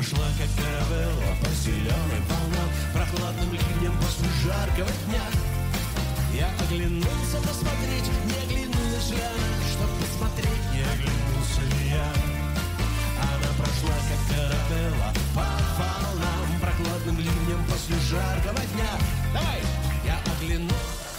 прошла, как каравелла, по зеленым волнам, прохладным ливнем после жаркого дня. Я оглянулся посмотреть, не оглянулась ли она, чтоб посмотреть, не оглянулся ли я. Она прошла, как каравелла, по волнам, прохладным ливнем после жаркого дня. Давай! Я оглянулся.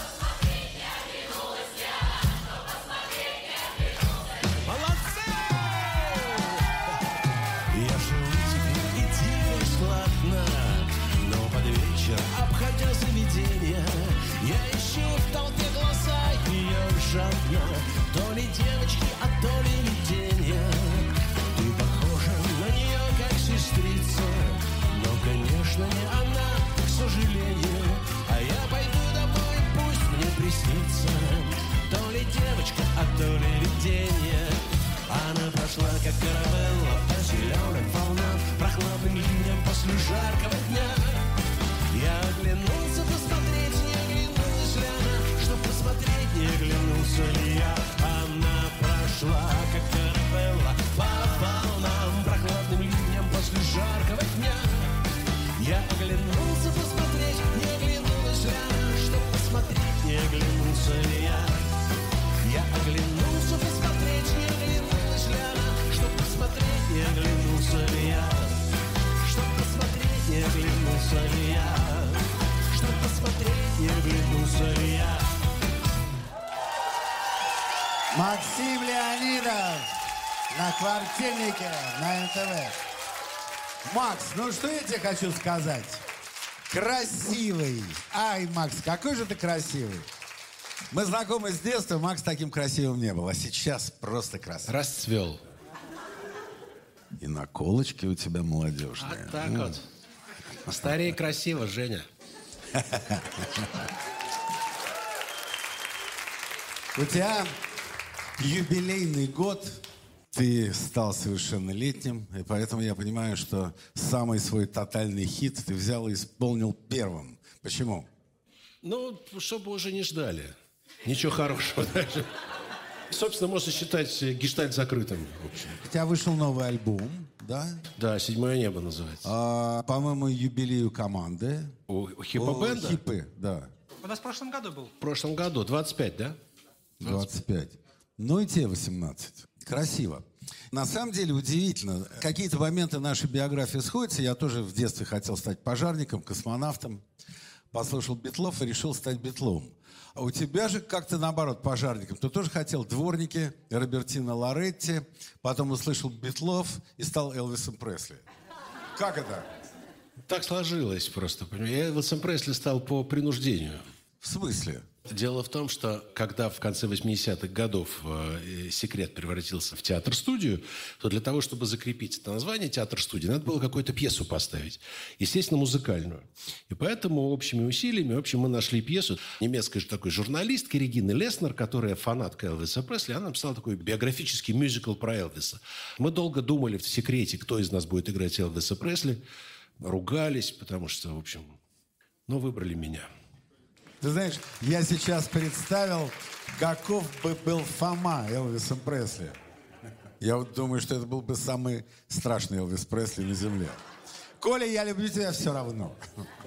Обходя заведение, я ищу в толпе глаза ее жадно. То ли девочки, а то ли видение. Ты похожа на нее, как сестрица, но, конечно, не она, к сожалению. А я пойду домой, пусть мне приснится. То ли девочка, а то ли видение. Она прошла, как каравелла, по зеленым волнам, прохладным ливнем после жаркого дня. Я оглянулся посмотреть, не оглянулась ли она, чтоб посмотреть, не оглянулся ли я. Она прошла, как каравелла, по волнам, прохладным ливнем после жаркого дня. Я оглянулся посмотреть, не оглянулась ли она, чтоб посмотреть, не оглянулся ли я. Я оглянулся посмотреть, не оглянулась ли она, чтоб посмотреть, не оглянулся ли я. Чтоб посмотреть, не оглянулся ли я. Чтоб посмотреть, не оглянулся ли я. Максим Леонидов на Квартирнике на НТВ. Макс, ну что я тебе хочу сказать? Красивый. Ай, Макс, какой же ты красивый. Мы знакомы с детства, Макс таким красивым не был. А сейчас просто красавец. Расцвел. И наколочки у тебя молодежные. А так вот. Старее красиво, Женя. У тебя юбилейный год. Ты стал совершеннолетним. И поэтому я понимаю, что самый свой тотальный хит ты взял и исполнил первым. Почему? Ну, чтобы уже не ждали. Ничего хорошего даже. Собственно, можно считать гештальт закрытым. В общем. У тебя вышел новый альбом, да? Да, «Седьмое небо» называется. По-моему, юбилею команды. У хиппо-бенда? Хиппы, да. У нас в прошлом году был. В прошлом году. 25, да? 25. Ну и тебе 18. Красиво. На самом деле удивительно. Какие-то моменты нашей биографии сходятся. Я тоже в детстве хотел стать пожарником, космонавтом. Послушал Битлов и решил стать Битлом. А у тебя же как-то наоборот пожарником. Ты тоже хотел дворники, Робертино Лоретти, потом услышал Битлов и стал Элвисом Пресли. Как это? Так сложилось просто. Я Элвисом Пресли стал по принуждению. В смысле? Дело в том, что когда в конце 80-х годов «Секрет» превратился в театр-студию, то для того, чтобы закрепить это название «театр-студия», надо было какую-то пьесу поставить. Естественно, музыкальную. И поэтому общими усилиями, мы нашли пьесу немецкой же такой журналистки Регины Леснер, которая фанатка Элвиса Пресли. Она написала такой биографический мюзикл про Элвиса. Мы долго думали в «Секрете», кто из нас будет играть Элвиса Пресли. Ругались, потому что, выбрали меня. Ты знаешь, я сейчас представил, каков бы был Фома Элвисом Пресли. Я думаю, что это был бы самый страшный Элвис Пресли на земле. Коля, я люблю тебя все равно.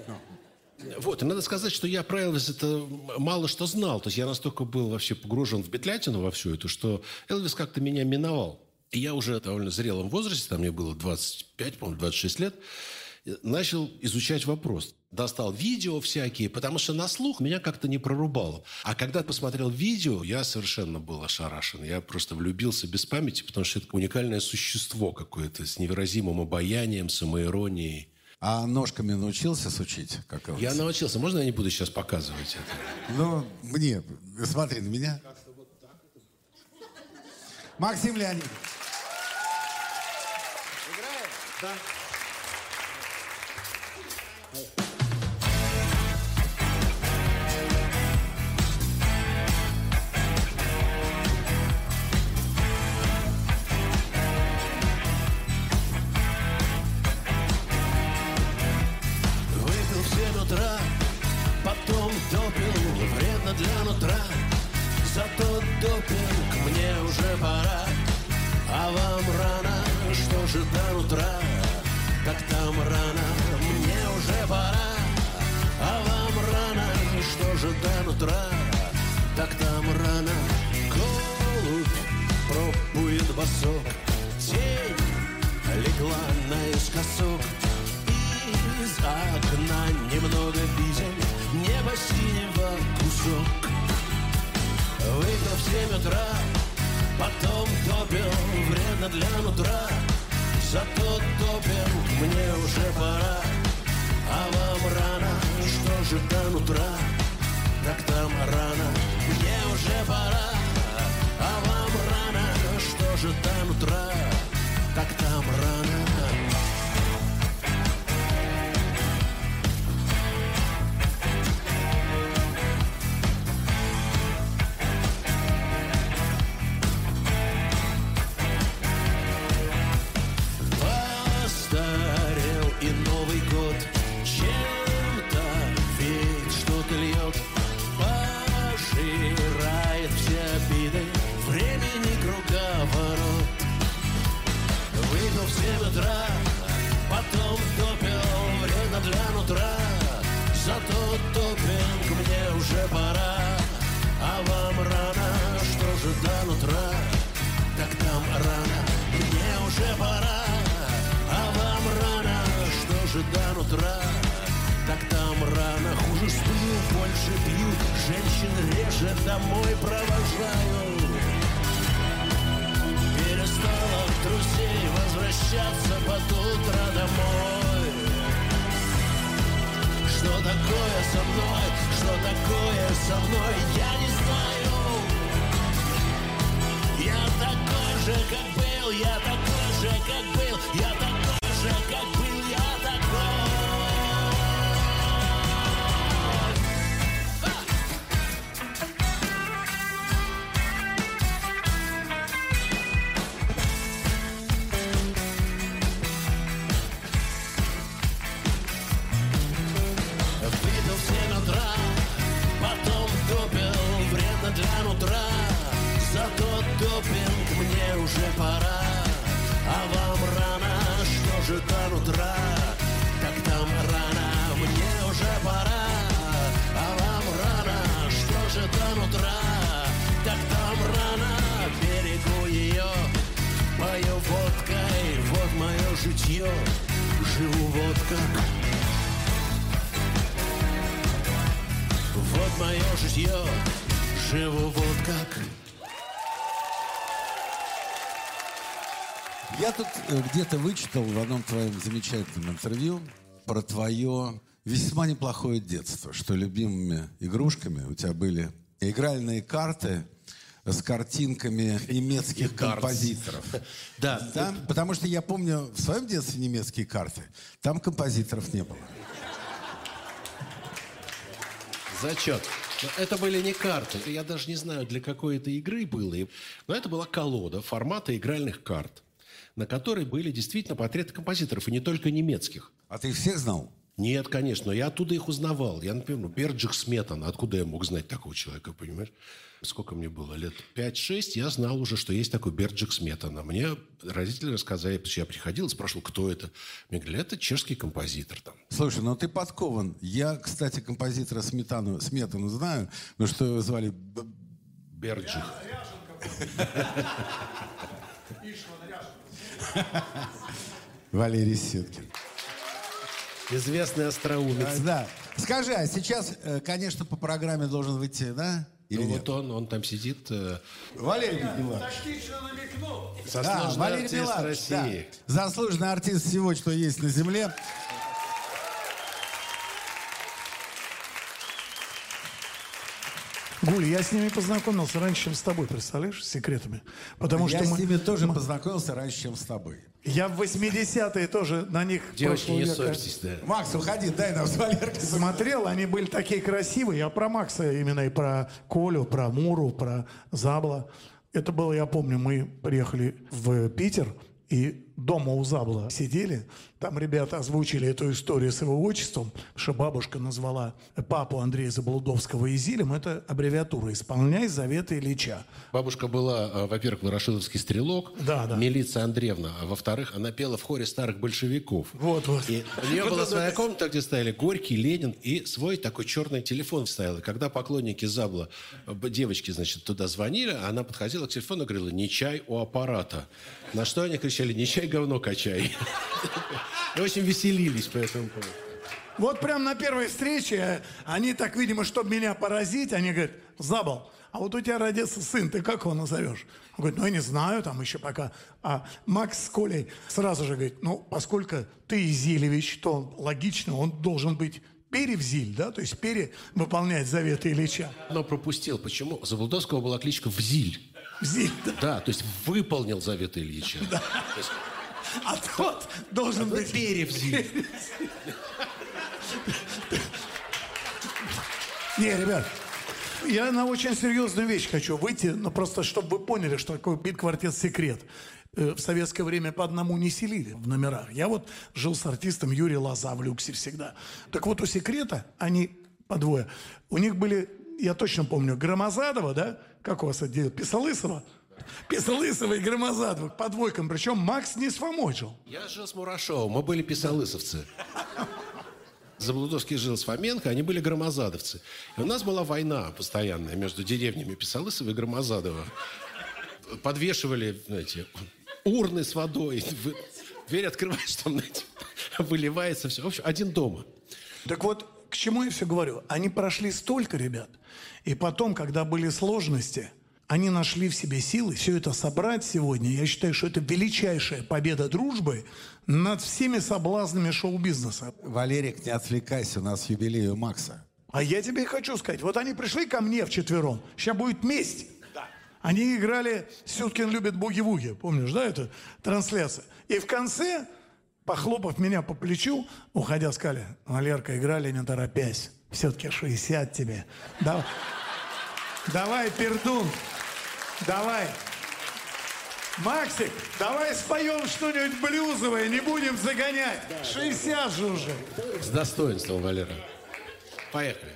И надо сказать, что я про Элвиса мало что знал. То есть я настолько был вообще погружен в бетлятину во всю эту, что Элвис как-то меня миновал. И я уже в довольно зрелом возрасте, мне было 25, по-моему, 26 лет, начал изучать вопрос. Достал видео всякие, потому что на слух меня как-то не прорубало. А когда посмотрел видео, я совершенно был ошарашен. Я просто влюбился без памяти, потому что это уникальное существо какое-то с невыразимым обаянием, самоиронией. А ножками научился сучить? Я научился. Можно я не буду сейчас показывать это? Мне. Смотри на меня. Максим Леонидов. Играем? Да. Потом допил, вредно для нутра. Зато допинг мне уже пора. А вам рано, что же до утра? Как рано, мне уже пора, а вам рано, что же до утра? Так там рано, голубь пробует босок, тень легла наискосок, из окна немного виден небо синего кусок. Выпил в 7 утра, потом допил, вредно для нутра, зато допинг мне уже пора, а вам рано, что же до нутра? Так там рано, мне уже пора, а вам рано, что же до нутра? Так там рано. Постарел и Новый год чем-то ведь что-то льет, пожирает все обиды, времени круговорот. Выпил в 7 утра, потом допил, вредно для нутра, зато допинг мне уже пора, а вам рано, что же до нутра? Так там рано, мне уже пора, а вам рано, что же до нутра? Так там рано, хуже сплю, больше пью, женщин реже домой провожаю. Перестала от друзей возвращаться под утро домой. Что такое со мной, что такое со мной, я не знаю. Я такой же, как был, я такой же, как был, я такой же, как был, я такой. Выпил в 7 утра, потом допил, вредно для нутра, зато допинг мне уже пора, а вам рано, что же до нутра? Так там рано, мне уже пора, а вам рано, что же до нутра? Так там рано, берегу ее, пою водкой, вот мое житье, живу вот как. Вот мое житье, живу вот как. Я тут где-то вычитал в одном твоем замечательном интервью про твое весьма неплохое детство, что любимыми игрушками у тебя были игральные карты с картинками немецких композиторов. Да. Там, потому что я помню в своем детстве немецкие карты, там композиторов не было. Зачет. Но это были не карты. Я даже не знаю, для какой это игры было. Но это была колода формата игральных карт, на которой были действительно портреты композиторов, и не только немецких. А ты их всех знал? Нет, конечно, но я оттуда их узнавал. Я, например, Берджик Сметана. Откуда я мог знать такого человека, понимаешь? Сколько мне было? Лет 5-6. Я знал уже, что есть такой Берджик Сметана. Мне родители рассказали, потому что я приходил и спрашивал, кто это. Мне говорили, это чешский композитор там. Слушай, ну ты подкован. Я, кстати, композитора Сметану знаю, но что его звали? Берджик. Валерий Сеткин. Известный остроумец. Да. Скажи, а сейчас, конечно, по программе должен выйти, да? Или Ну, нет? вот он там сидит. Валерий Миланович. Тактично намекнул. Заслуженный Валерий артист Миланович, России. да. Заслуженный артист всего, что есть на земле. Гуль, я с ними познакомился раньше, чем с тобой, представляешь, с секретами. Потому Я что с ними тоже познакомился раньше, чем с тобой. я в 80-е тоже на них Девочки, прошлого не века ссорьтесь, да. Макс, уходи, дай нам с Валеркой. смотрел, они были такие красивые. Я про Макса именно и про Колю, про Муру, про Забла. Это было, я помню, мы приехали в Питер, и дома у Забла сидели, там ребята озвучили эту историю с его отчеством, что бабушка назвала папу Андрея Заблудовского Изилем, это аббревиатура «Исполняй заветы Ильича». Бабушка была, во-первых, ворошиловский стрелок, Да. Милиция Андреевна, а во-вторых, она пела в хоре старых большевиков. Вот. И у нее была своя комната, где стояли Горький, Ленин, и свой такой черный телефон стоял. И когда поклонники Забла, девочки, значит, туда звонили, она подходила к телефону и говорила: «Не чай у аппарата». На что они кричали: «Не чай, говно качай». И очень веселились по этому поводу. Вот прям на первой встрече они так, видимо, чтобы меня поразить, они говорят: Забл, а вот у тебя родился сын, ты как его назовешь? Он говорит: ну, я не знаю, там еще пока. А Макс с Колей сразу же говорит: ну, поскольку ты Изилевич, то логично, он должен быть Перевзиль, да? То есть выполнять заветы Ильича. Но пропустил. Почему? У Заблудовского была кличка Взиль. Взиль, да. Да, то есть выполнил заветы Ильича. Да. А тот должен быть Перевзиль. Не, ребят, я на очень серьезную вещь хочу выйти, но просто чтобы вы поняли, что такое бит-квартет «Секрет». В советское время по одному не селили в номерах. Я вот жил с артистом Юрием Лоза в люксе всегда. Так вот у «Секрета» они по двое. У них были, я точно помню, Громозадова, да? Как у вас это делают? Писалысова? Писалысова и Громозадова по двойкам. Причем Макс не сфомочил. Я жил с Мурашовым, мы были писалысовцы. Заблудовский жил с Фоменко, они были громозадовцы. И у нас была война постоянная между деревнями Писалысова и Громозадова. Подвешивали, знаете, урны с водой. Дверь открываешь, там, знаете, выливается все. В общем, один дома. Так вот, к чему я все говорю? Они прошли столько, ребят. И потом, когда были сложности, они нашли в себе силы все это собрать сегодня. Я считаю, что это величайшая победа дружбы над всеми соблазнами шоу-бизнеса. Валерик, не отвлекайся, у нас юбилей у Макса. А я тебе и хочу сказать. Вот они пришли ко мне вчетвером. Сейчас будет месть. Они играли «Сюткин любит буги-вуги». Помнишь, да, эту трансляцию? И в конце, похлопав меня по плечу, уходя, сказали: Валерка, играли не торопясь. Все-таки 60 тебе. Давай, пердун. Давай. Максик, давай споем что-нибудь блюзовое, не будем загонять. 60 же уже. С достоинством, Валера. Поехали.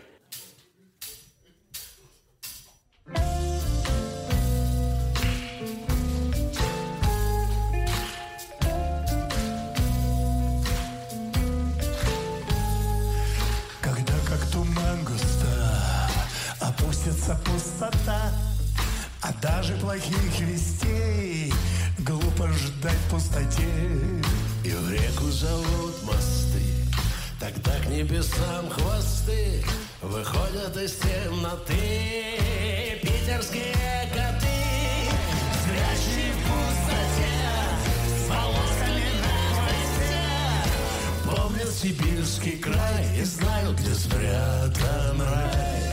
Когда как туман густо опустится пустота, а даже плохих вестей глупо ждать в пустоте. И в реку зовут мосты, тогда к небесам хвосты выходят из темноты питерские коты, спящие в пустоте, с волосками на хвосте. Помнят сибирский край и знают, где спрятан рай.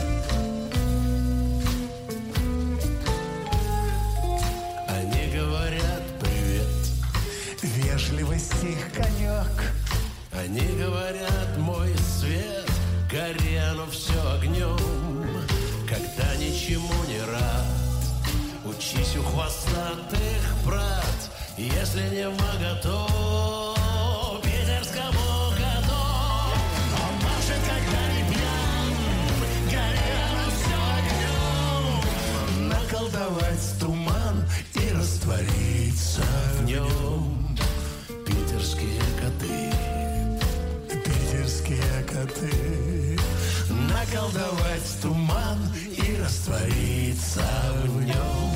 Они говорят привет, Вежливость их конек. они говорят мой свет, гори оно все огнем. Когда ничему не рад, учись у хвостатых брат. Если не вмоготу питерскому коту, он машет, когда не пьян, гори оно все огнем. Наколдовать туман и раствориться в нем. Питерские коты, Питерские коты. наколдовать туман и раствориться в нем.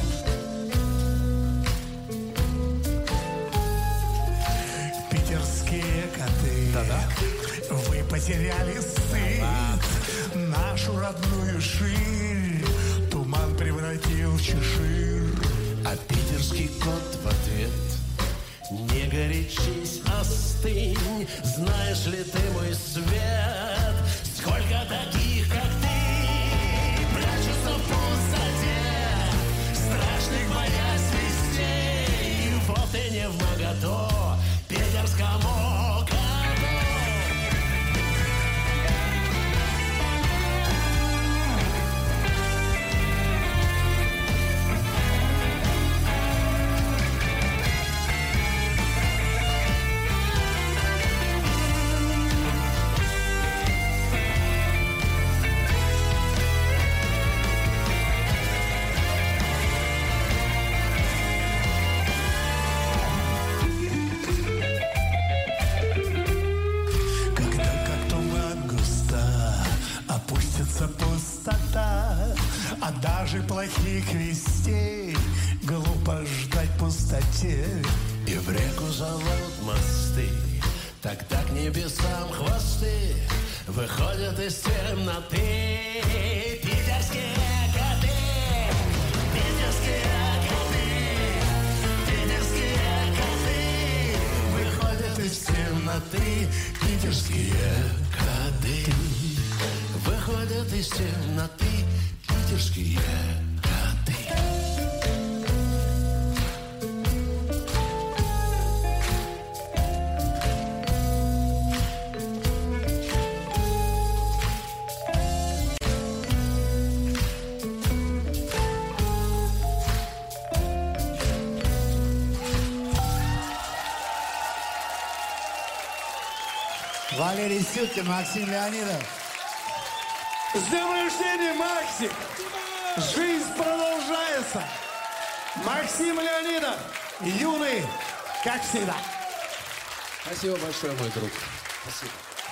Питерские коты. Вы потеряли стыд, нашу родную ширь туман превратил в чешир. А питерский кот в ответ: не горячись, остынь. Знаешь ли ты, мой свет, сколько таких, как ты, прячутся в пустоте, страшных боясь вестей. Вот и не вмоготу питерскому коту. никаких вестей, глупо ждать пустоте. И в реку зовут мосты, тогда к небесам хвосты выходят из темноты. Питерские коты, питерские коты, питерские коты выходят из темноты. Питерские коты выходят из темноты. Питерские коты. Валерий Сюткин, Максим Леонидов. С днем рождения, Максик! Жизнь продолжается. Максим Леонидов, юный, как всегда. Спасибо большое, мой друг. Спасибо.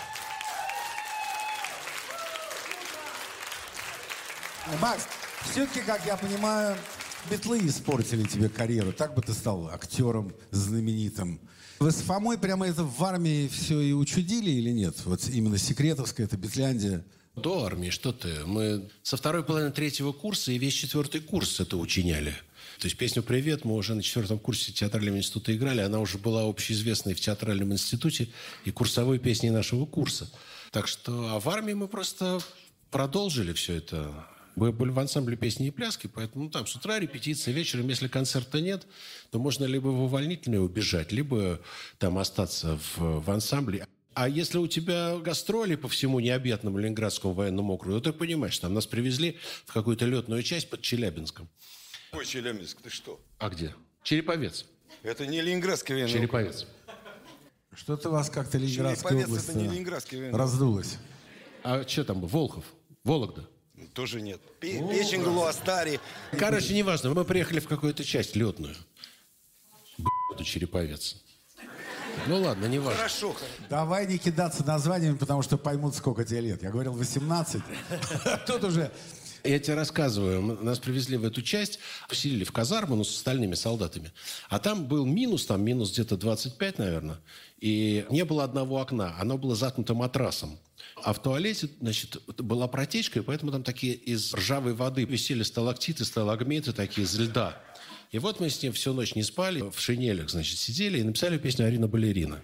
Макс, все-таки, как я понимаю, Битлы испортили тебе карьеру. Так бы ты стал актером знаменитым. Вы с Фомой прямо это в армии все и учудили или нет? Вот именно Секретовская, это Битляндия. До армии, что ты? Мы со второй половины третьего курса и весь четвертый курс это учиняли. То есть песню «Привет» мы уже на четвертом курсе театрального института играли. Она уже была общеизвестной в театральном институте и курсовой песней нашего курса. Так что, а в армии мы просто продолжили все это. Мы были в ансамбле песни и пляски, поэтому там с утра репетиция, вечером, если концерта нет, то можно либо в увольнительное убежать, либо там остаться в ансамбле. А если у тебя гастроли по всему необъятному Ленинградскому военному округу, то ты понимаешь, там нас привезли в какую-то летную часть под Челябинском. Ой, Челябинск, ты что? А где? Череповец. Это не Ленинградский военный округ. Череповец. Что-то у вас как-то Ленинградская Череповец область это не Ленинградский военный раздулась. А что там? Волхов? Вологда? Тоже нет. Печень, Глуастари. Короче, неважно. Мы приехали в какую-то часть летную. Это Череповец. Ну ладно, неважно. Хорошо. Давай не кидаться названиями, потому что поймут, сколько тебе лет. Я говорил 18. Тут уже... Я тебе рассказываю. Нас привезли в эту часть, поселили в казарму, но с остальными солдатами. А там был минус где-то 25, наверное. И не было одного окна. Оно было заткнуто матрасом. А в туалете, значит, была протечка, и поэтому там такие из ржавой воды висели сталактиты, сталагмиты такие из льда. И вот мы с ним всю ночь не спали, в шинелях, значит, сидели и написали песню «Арина Балерина».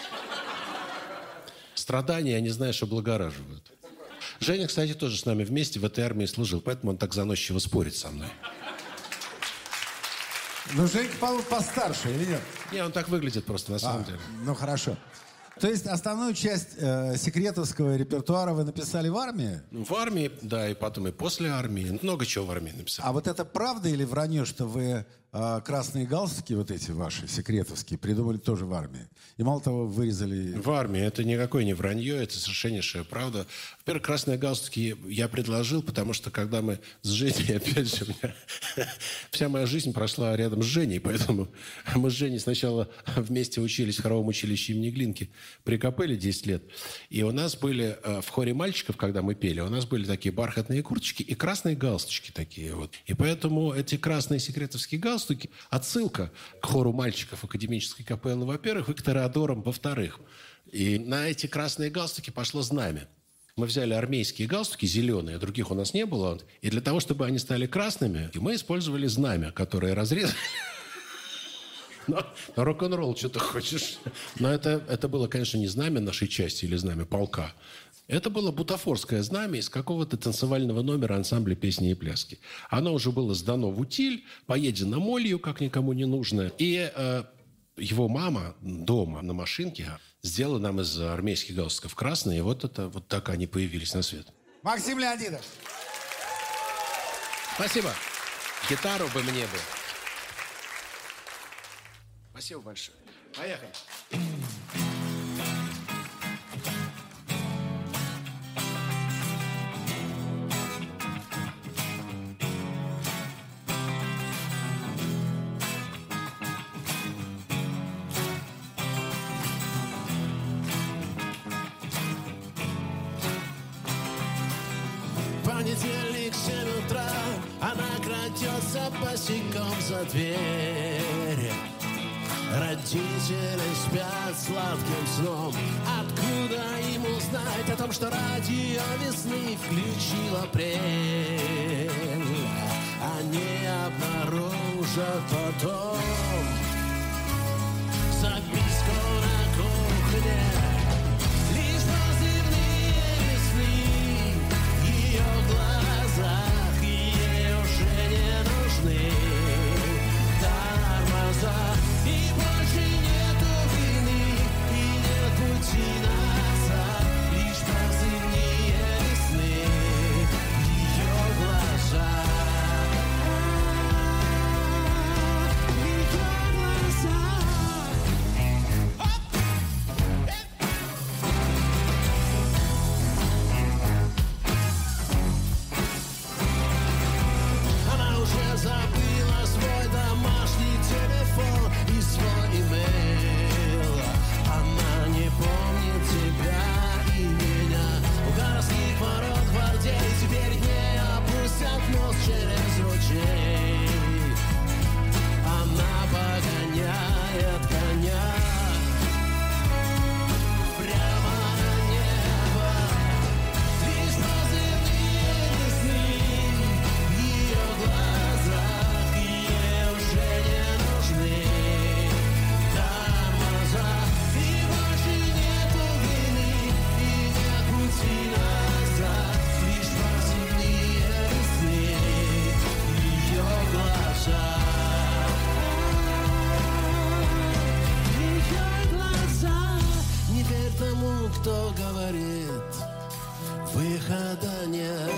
Страдания, я не знаю, что облагораживают. Женя, кстати, тоже с нами вместе в этой армии служил, поэтому он так заносчиво спорит со мной. Ну, Женька постарше или нет? Не, он так выглядит просто, на самом деле. Ну, хорошо. То есть основную часть секретовского репертуара вы написали в армии? Ну, в армии, да, и потом и после армии. Много чего в армии написали. А вот это правда или вранье, что вы красные галстуки, вот эти ваши, секретовские, придумали тоже в армии? И мало того, вырезали... В армии. Это никакое не вранье, это совершеннейшая правда. Во-первых, красные галстуки я предложил, потому что когда мы с Женей, опять же, вся моя жизнь прошла рядом с Женей, поэтому мы с Женей сначала вместе учились в хоровом училище имени Глинки при Капелле 10 лет. И у нас были в хоре мальчиков, когда мы пели, у нас были такие бархатные курточки и красные галстучки такие вот. И поэтому эти красные секретовские галстуки отсылка к хору мальчиков академической капеллы, во-первых, и к тореадорам, во-вторых. И на эти красные галстуки пошло знамя. Мы взяли армейские галстуки, зеленые, других у нас не было. И для того, чтобы они стали красными, мы использовали знамя, которое разрезали. Но рок-н-ролл, что ты хочешь. Но это было, конечно, не знамя нашей части или знамя полка. Это было бутафорское знамя из какого-то танцевального номера ансамбля песни и пляски. Оно уже было сдано в утиль, поедено молью, как никому не нужно. И его мама дома на машинке сделала нам из армейских галстуков красные. И вот так они появились на свет. Максим Леонидов. Спасибо. Гитару бы мне бы. Спасибо большое. Поехали. Понедельник, 7 утра, Она крадется босиком за дверь. Родители спят сладким сном. Откуда им узнать о том, что радио весны включил апрель? Они обнаружат потом записку на кухне. Лишь позывные весны в ее глазах ей уже не нужны тормоза. И больше нету вины, и нет пути назад. Лишь позывные весны в ее глазах. Она уже забыла свой домашний телефон и свой имейл. Она не помнит тебя и меня. У городских ворот гвардей теперь не опустят мост через ручей. Она погоняет коня прямо на небо. Лишь позывные весны в ее глазах ей уже не нужны тормоза. И больше нету вины, и нет пути назад. Лишь позывные весны в ее глазах. Не верь тому, кто говорит, выхода нет.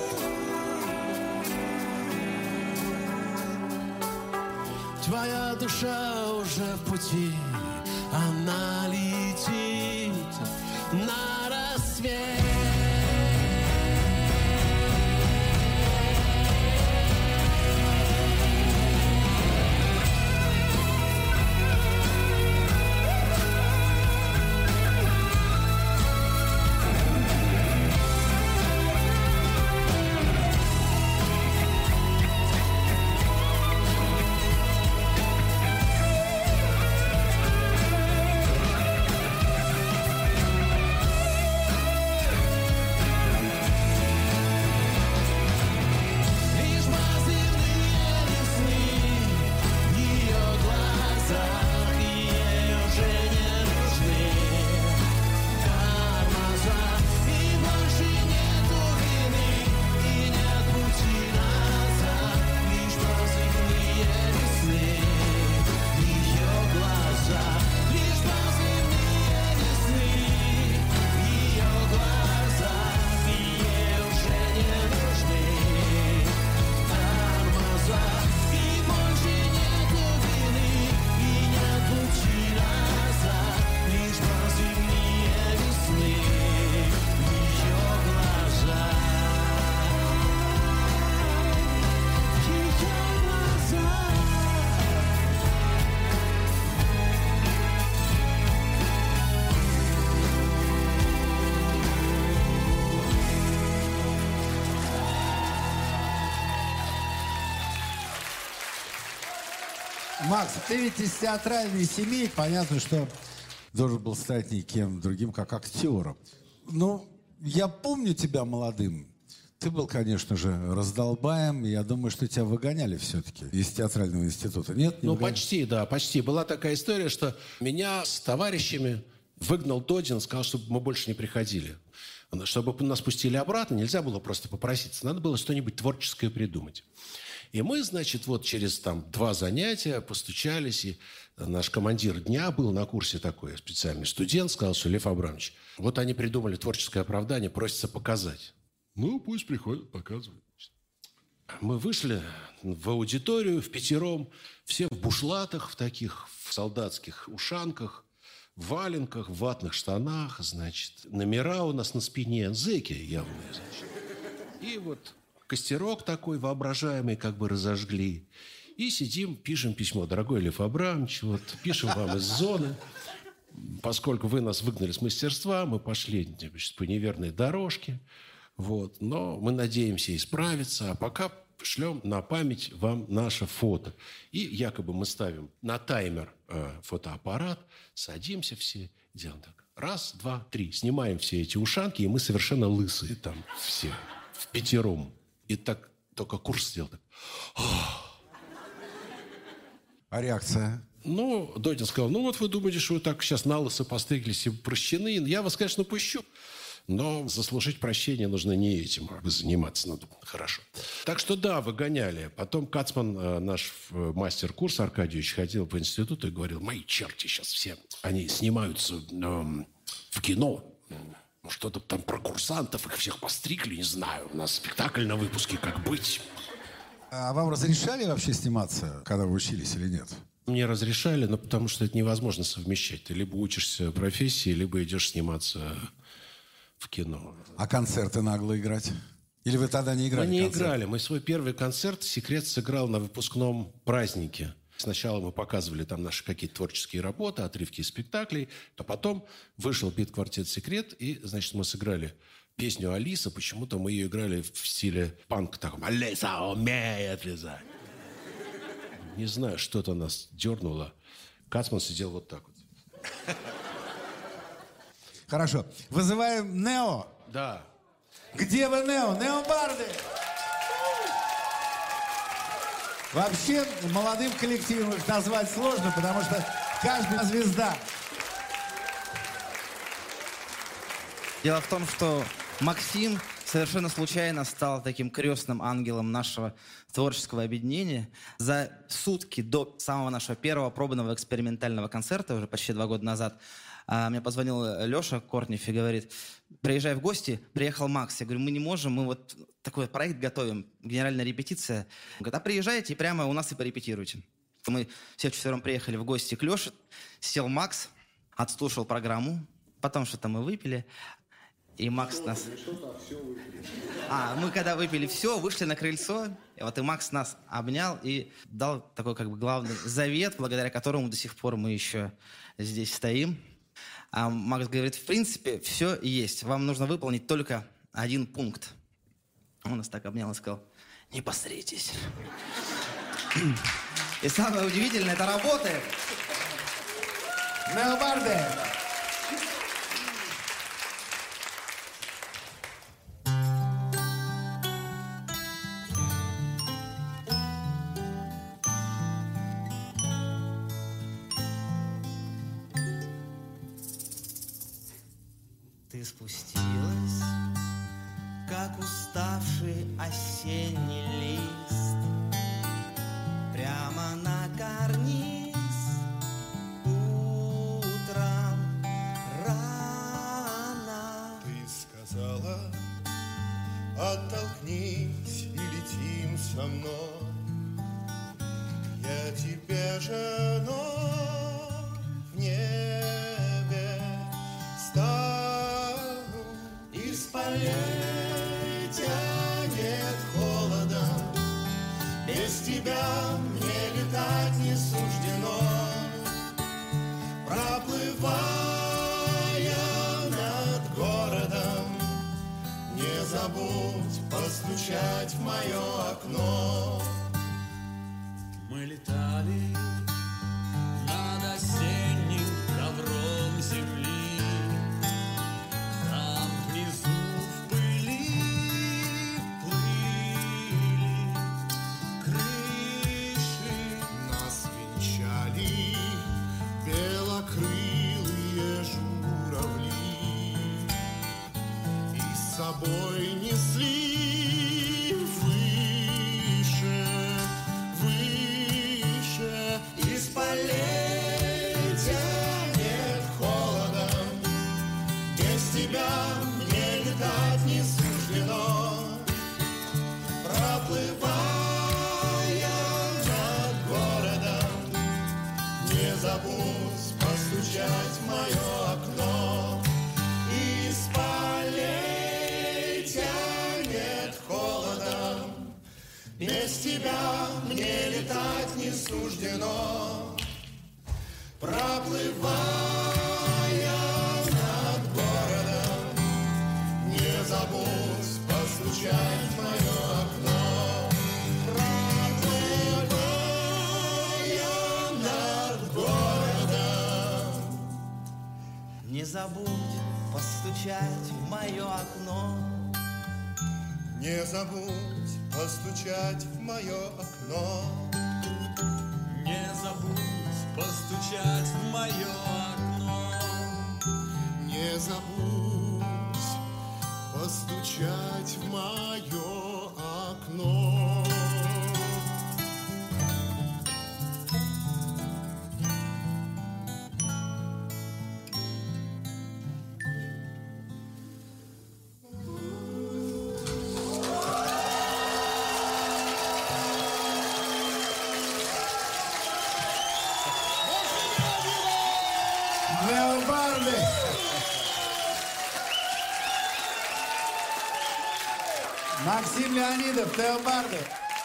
Твоя душа уже в пути, она летит на рассвет. Лишь позывные весны в ее глазах ей уже не нужны тормоза. И больше нету вины, и нет пути назад. Лишь позывные весны в ее глазах. Лишь позывные весны в ее глазах ей уже не нужны тормоза. И больше нету вины, и нет пути назад. Лишь позывные весны в ее глазах. В ее глазах. Макс, ты ведь из театральной семьи, понятно, что должен был стать никем другим, как актером. Ну, я помню тебя молодым. Ты был, конечно же, раздолбаем. Я думаю, что тебя выгоняли все-таки из театрального института. Нет? Не Ну, выгоняли? почти, да, почти. Была такая история, что меня с товарищами выгнал Додин, сказал, чтобы мы больше не приходили. Чтобы нас пустили обратно, нельзя было просто попроситься. Надо было что-нибудь творческое придумать. И мы, значит, вот через 2 занятия постучались, и наш командир дня был на курсе такой специальный студент, сказал, что Лев Абрамович, вот они придумали творческое оправдание, просится показать. Ну, пусть приходят, показывают. Мы вышли в аудиторию впятером, все в бушлатах, в таких в солдатских ушанках, в валенках, в ватных штанах, значит. Номера у нас на спине, зэки явные, значит. И вот костерок такой воображаемый как бы разожгли. И сидим, пишем письмо. Дорогой Лев Абрамович, вот пишем вам из зоны. Поскольку вы нас выгнали с мастерства, мы пошли, значит, по неверной дорожке. Вот. Но мы надеемся исправиться. А пока шлем на память вам наше фото. И якобы мы ставим на таймер фотоаппарат, садимся все, делаем так. 1, 2, 3. Снимаем все эти ушанки, и мы совершенно лысые там все, впятером. И так только курс сделал так. А реакция? Ну, Дотин сказал, ну вот вы думаете, что вы так сейчас на лысо постриглись и прощены. Я вас, конечно, пущу. Но заслужить прощение нужно не этим, а заниматься надо. Хорошо. Так что да, выгоняли. Потом Кацман, наш мастер курса Аркадьевич, ходил по институту и говорил, мои черти сейчас все, они снимаются в кино. Что-то там про курсантов, их всех постригли, не знаю. У нас спектакль на выпуске, как быть. А вам разрешали вообще сниматься, когда вы учились или нет? Мне разрешали, но потому что это невозможно совмещать. Ты либо учишься профессии, либо идешь сниматься в кино. А концерты нагло играть? Или вы тогда не играли? Мы не концерт? играли. Мы свой первый концерт «Секрет» сыграл на выпускном празднике. Сначала мы показывали там наши какие-то творческие работы, отрывки из спектаклей, а потом вышел бит-квартет «Секрет», и, значит, мы сыграли песню «Алиса». Почему-то мы ее играли в стиле панк таком. «Алиса умеет вязать». Не знаю, что-то нас дернуло. Кацман сидел вот так вот. Хорошо. Вызываем Нео. Да. Где вы, Нео? Нео Барды! Вообще, молодым коллективом их назвать сложно, потому что каждая звезда. Дело в том, что Максим совершенно случайно стал таким крестным ангелом нашего творческого объединения. За сутки до самого нашего первого пробного экспериментального концерта, уже почти 2 года назад, мне позвонил Леша Кортнев и говорит, приезжай в гости, приехал Макс. Я говорю, мы не можем, мы вот такой проект готовим, генеральная репетиция. Он говорит, а приезжайте и прямо у нас и порепетируйте. Мы все вчетвером приехали в гости к Леше, сел Макс, отслушал программу, потом что-то мы выпили, и Макс нас... Мы когда выпили все, вышли на крыльцо, и вот и Макс нас обнял и дал такой как бы главный завет, благодаря которому до сих пор мы еще здесь стоим. А Макс говорит, в принципе, все есть. Вам нужно выполнить только 1 пункт. Он нас так обнял и сказал, не посритесь. И самое удивительное, это работает. Нео Барды! Ты спустилась, как уставший осенний лист, прямо на карниз утром рано. Ты сказала, оттолкнись и летим со мной. Я тебе женой в небе стану. Из полей тянет холодом, без тебя мне летать не суждено. Проплывая над городом, не забудь постучать в мое окно. Мы летали над осенним ковром земли. Там внизу в пыли плыли крыши. Нас венчали белокрылые журавли и с собой несли выше, выше. Из полей тянет холодом, без тебя мне летать не суждено. Проплывая над городом, не забудь постучать в мое окно. Из полей тянет холодом, без тебя мне летать не суждено. Проплывая над городом, не забудь постучать в мое окно. забудь постучать в мое окно. Не забудь постучать в мое окно. Не забудь постучать в мое окно. Не забудь постучать в мое окно. Теобарди. Максим Леонидов, Теобарди.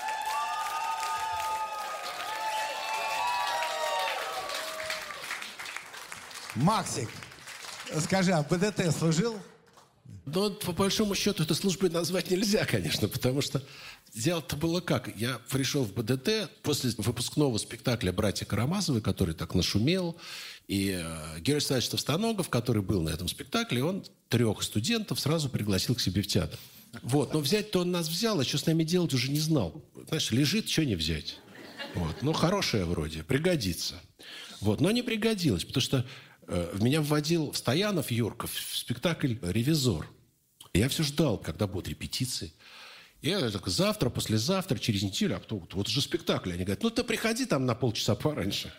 Максик, скажи, а в БДТ служил? Но по большому счету это службой назвать нельзя, конечно, потому что дело-то было как. Я пришел в БДТ после выпускного спектакля «Братья Карамазовы», который так нашумел. И Георгий Александрович Товстоногов, который был на этом спектакле, он 3 студентов сразу пригласил к себе в театр. Вот. Но взять-то он нас взял, а что с нами делать уже не знал. Знаешь, лежит, что не взять. Вот. Ну, хорошее вроде, пригодится. Вот. Но не пригодилось, потому что меня вводил Стоянов Юрков в спектакль «Ревизор». И я все ждал, когда будут репетиции. И я так, завтра, послезавтра, через неделю, а потом вот уже спектакль. Они говорят, ну ты приходи там на полчаса пораньше.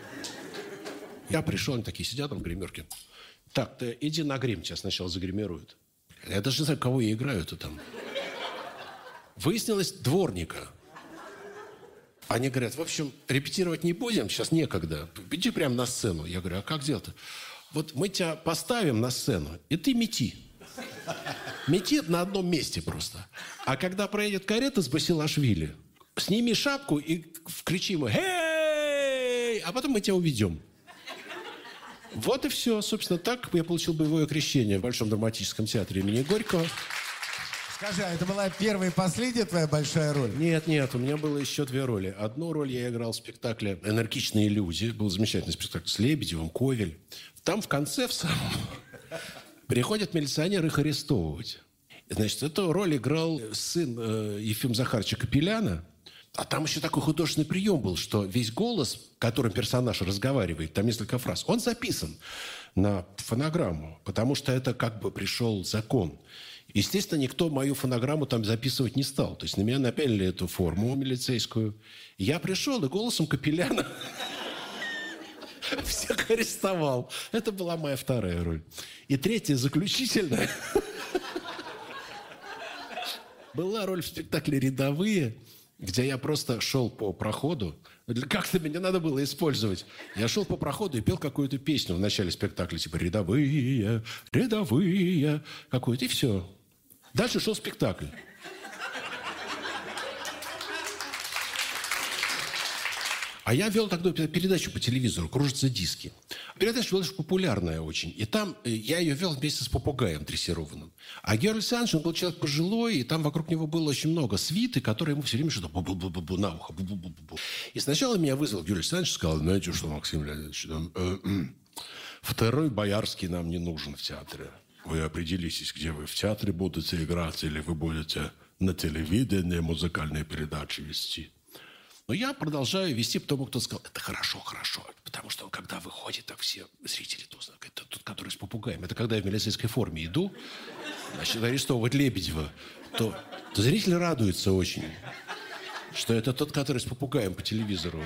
Я пришел, они такие сидят там в гримерке. Так, ты иди на грим, тебя сначала загримируют. Я даже не знаю, кого я играю-то там. Выяснилось дворника. Они говорят, в общем, репетировать не будем, сейчас некогда. Иди прямо на сцену. Я говорю, а как делать-то? Вот мы тебя поставим на сцену, и ты мети. Мети на одном месте просто. А когда проедет карета с Басилашвили, сними шапку и кричи ему «Эй!», а потом мы тебя уведем. Вот и все. Собственно, так я получил боевое крещение в Большом драматическом театре имени Горького. Скажи, а это была первая и последняя твоя большая роль? Нет, у меня было еще 2 роли. Одну роль я играл в спектакле «Энергичные люди». Был замечательный спектакль с Лебедевым, Ковель. Там в конце, в самом, приходят милиционеры их арестовывать. Значит, эту роль играл сын Ефима Захаровича Капеляна. А там еще такой художественный прием был, что весь голос, которым персонаж разговаривает, там несколько фраз, он записан на фонограмму, потому что это как бы пришел закон. Естественно, никто мою фонограмму там записывать не стал. То есть на меня напялили эту форму милицейскую. Я пришел и голосом Капеляна всех арестовал. Это была моя 2-я роль. И 3-я, заключительная, была роль в спектакле «Рядовые», где я просто шел по проходу. Как-то меня надо было использовать. Я шел по проходу и пел какую-то песню в начале спектакля, типа «Рядовые, рядовые», какую-то, и все. Дальше шел спектакль. А я вел тогда передачу по телевизору «Кружатся диски». Передача была очень популярная очень. И там я ее вел вместе с попугаем дрессированным. А Георгий Александрович, он был человек пожилой, и там вокруг него было очень много свиты, которые ему все время что-то бу-бу-бу-бу на ухо. Бу-бу-бу-бу. И сначала меня вызвал Георгий Александрович и сказал, знаете что, Максим Леонидович, 2-й Боярский нам не нужен в театре. Вы определитесь, где вы в театре будете играть, или вы будете на телевидении музыкальные передачи вести. Но я продолжаю вести, потому кто-то сказал, это хорошо, потому что он, когда выходит, так все зрители узнают, это тот, который с попугаем. Это когда я в милицейской форме иду, значит, арестовывать Лебедева, то зрители радуются очень, что это тот, который с попугаем по телевизору.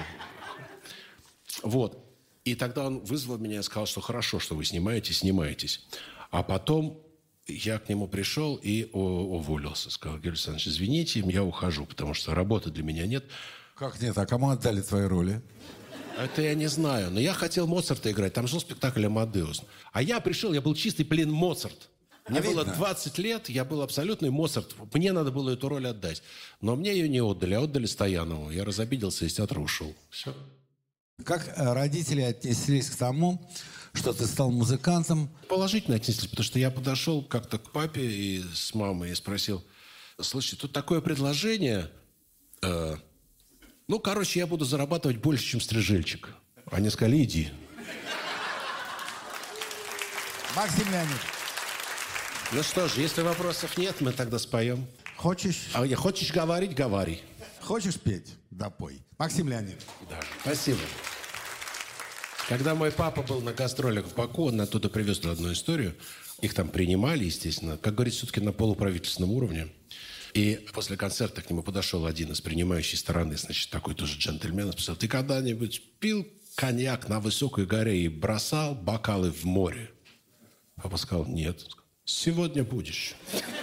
Вот. И тогда он вызвал меня и сказал, что хорошо, что вы снимаетесь. А потом я к нему пришел и уволился. Сказал, Георгий Александрович, извините, я ухожу, потому что работы для меня нет. Как нет? А кому отдали твои роли? Это я не знаю. Но я хотел Моцарта играть. Там шел спектакль «Амадеус». А я пришел, я был чистый плен Моцарт. Мне было 20 лет, я был абсолютный Моцарт. Мне надо было эту роль отдать. Но мне ее не отдали, а отдали Стоянову. Я разобиделся, из театра ушел. Все. Как родители отнеслись к тому, что ты стал музыкантом? Положительно отнеслись, потому что я подошел как-то к папе и с мамой и спросил, слушайте, тут такое предложение, я буду зарабатывать больше, чем стрижельчик. Они сказали, иди. Максим Леонидович. Ну что ж, если вопросов нет, мы тогда споем. Хочешь? Хочешь говорить, говори. Хочешь петь? Да пой. Максим Леонидович. Да, спасибо. Когда мой папа был на гастролях в Баку, он оттуда привез одну историю. Их там принимали, естественно. Как говорится, все-таки на полуправительственном уровне. И после концерта к нему подошел один из принимающей стороны, значит, такой тоже джентльмен, и спросил: ты когда-нибудь пил коньяк на высокой горе и бросал бокалы в море? Папа сказал: нет. Сегодня будешь.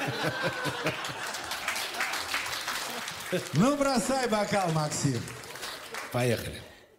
Ну, бросай бокал, Максим. Поехали.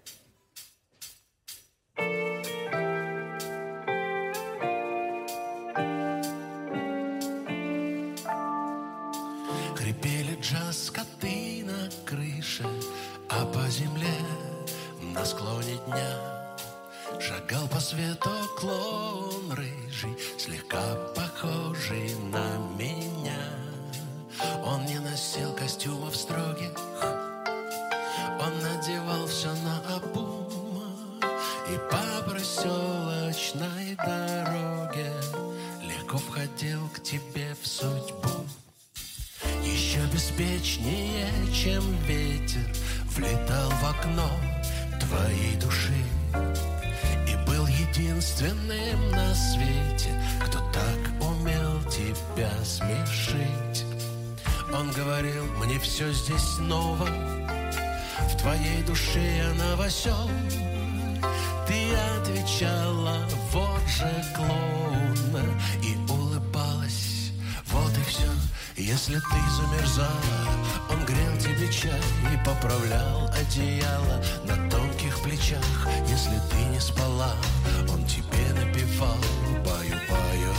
Хрипели джаз коты на крыше, а по земле на склоне дня шагал по свету клоун рыжий, слегка похожий на меня. Он не носил костюмов строгих, он надевал все наобум, и по проселочной дороге легко входил к тебе в судьбу. Еще беспечнее, чем ветер, влетал в окно твоей души и был единственным на свете, кто так умел тебя смешить. Он говорил: мне все здесь ново, в твоей душе я новосел. Ты отвечала: вот же клоун, и улыбалась: вот и все. Если ты замерзала, он грел тебе чай и поправлял одеяло на тонких плечах. Если ты не спала, он тебе напевал: баю-баю.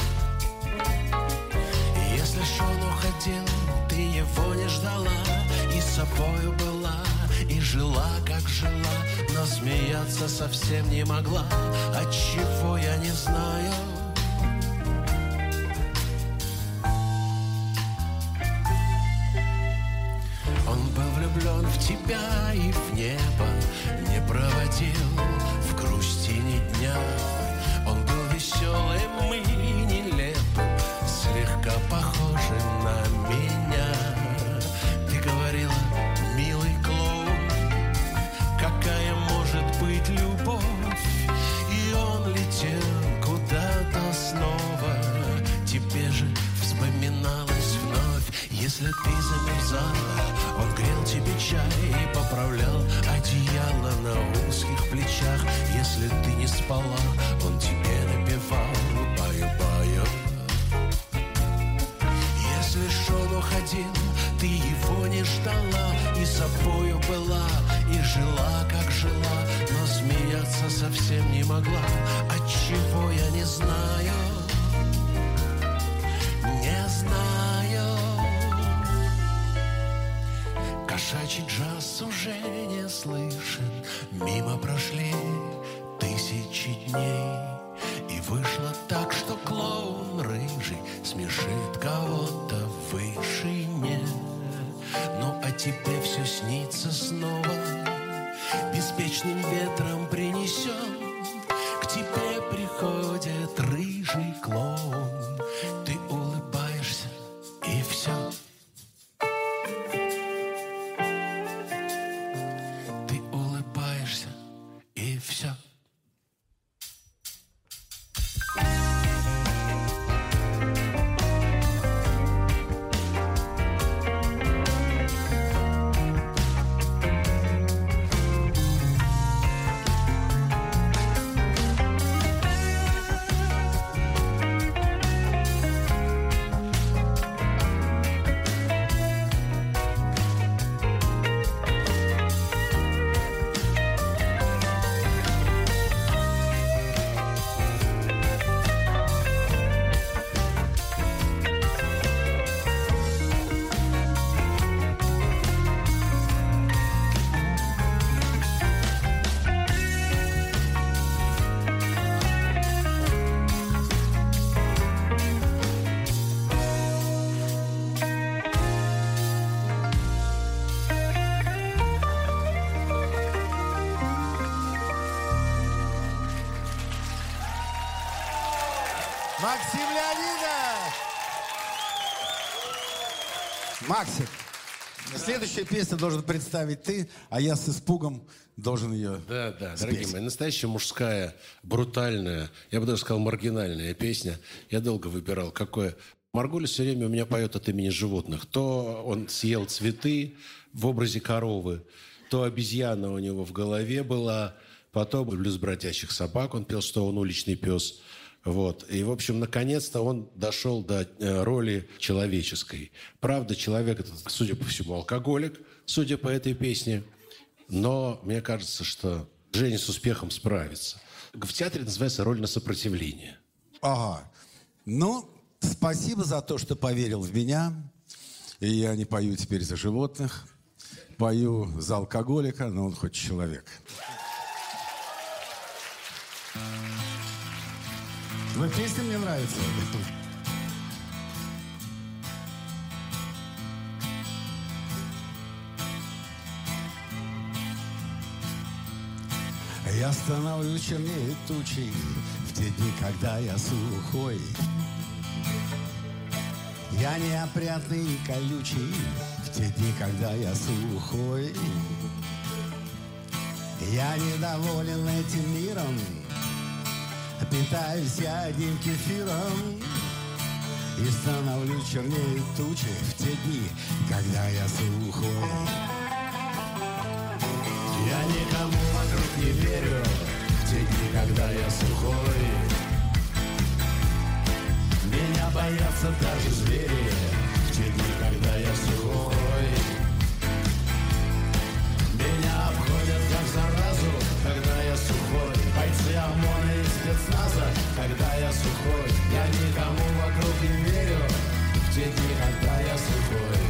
И если ж он уходил, ты его не ждала, и с собою была, и жила, как жила, но смеяться совсем не могла. Отчего я не знаю. Он был влюблен в тебя и в небо, не проводил в грусти ни дня. Он был веселым и нелепым, слегка похожим на меня. Ты говорила: милый клоун, какая может быть любовь? И он летел куда-то снова, тебе же вспоминалось вновь. Если ты замерзала, он грел тебе чай и поправлял одеяло на узких плечах. Если ты не спала, он тебе напевал: баю-баю. Если ж он уходил, ты его не ждала, и собою была, и жила, как жила, но смеяться совсем не могла. Отчего я не знаю, не знаю. Кошачий джаз уже не слышен, мимо прошли 1000 дней, и вышло так, что клоун рыжий смешит кого-то в вышине. Ну а тебе все снится снова, беспечным ветром принесен. К тебе приходит рыжий клоун, ты улыбаешься, и все. Ты улыбаешься, и все. Максим Леонидов! Максик, следующую песню должен представить ты, а я с испугом должен ее Да, спеть. дорогие мои, настоящая мужская, брутальная, я бы даже сказал, маргинальная песня. Я долго выбирал, какое. Маргулис все время у меня поет от имени животных. То он съел цветы в образе коровы, то обезьяна у него в голове была, потом блюз бродячих собак, он пел, что он уличный пес. Вот. И, в общем, наконец-то он дошел до роли человеческой. Правда, человек этот, судя по всему, алкоголик, судя по этой песне. Но мне кажется, что Женя с успехом справится. В театре называется роль на сопротивление. Ага. Ну, спасибо за то, что поверил в меня. И я не пою теперь за животных. Пою за алкоголика, но он хоть человек. Но песня мне нравится. Я становлю чернее тучи в те дни, когда я сухой. Я неопрятный и колючий в те дни, когда я сухой. Я недоволен этим миром, питаюсь я одним кефиром и становлю чернее тучи в те дни, когда я сухой. Я никому вокруг не верю в те дни, когда я сухой. Меня боятся даже звери в те дни, когда я сухой. Меня обходят как заразу, когда я сухой. Бойцы ОМОНа и спецназа, когда я сухой. Я никому вокруг не верю в те дни, когда я сухой.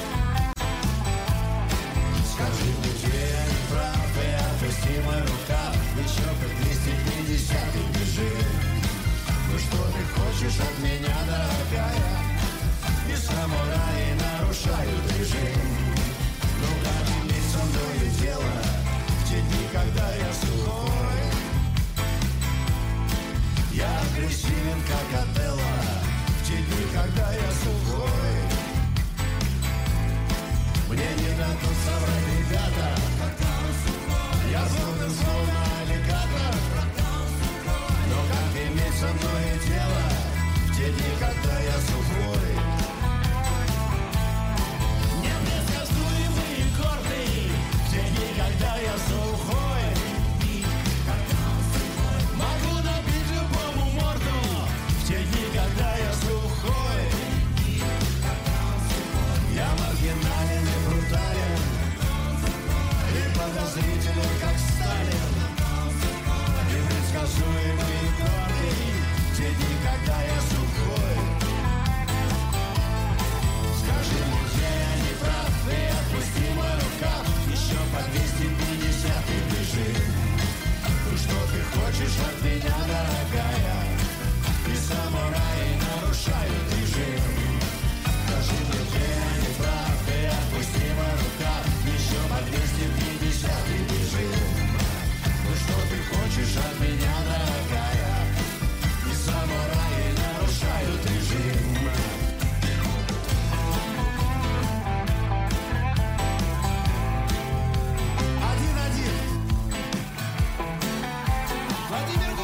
Скажи мне, где я не прав, и отпусти мой рукав. Еще по 250 и бежи. Ну что ты хочешь от меня, дорогая? И самураи нарушают режим. Ну как иметь со мной дело в те дни, когда я сухой? Я агрессивен, как Отелло в те дни, когда я сухой. Мне не дадут соврать ребята. Я злобен, словно аллигатор. Но как иметь со мной дело в те дни, когда я сухой? Нет, несказуемые горды в те дни, когда я сухой. Могу набить любому морду в те дни, когда я сухой. Я маргинален и брутален, и подозрителен, как Сталин. Непредсказуемый и гордый в те дни, когда я сухой. Скажи мне, где я не прав, и отпусти мой рукав. Еще по 250 и бежи. Ну что ты хочешь от меня, дорогая? И самураи нарушают режим. Скажи мне, где я не прав, и отпусти мой рукав. Еще по 250 и бежи. Ну что ты хочешь от меня, дорогая? И самураи нарушают режим. Один-один. Владимир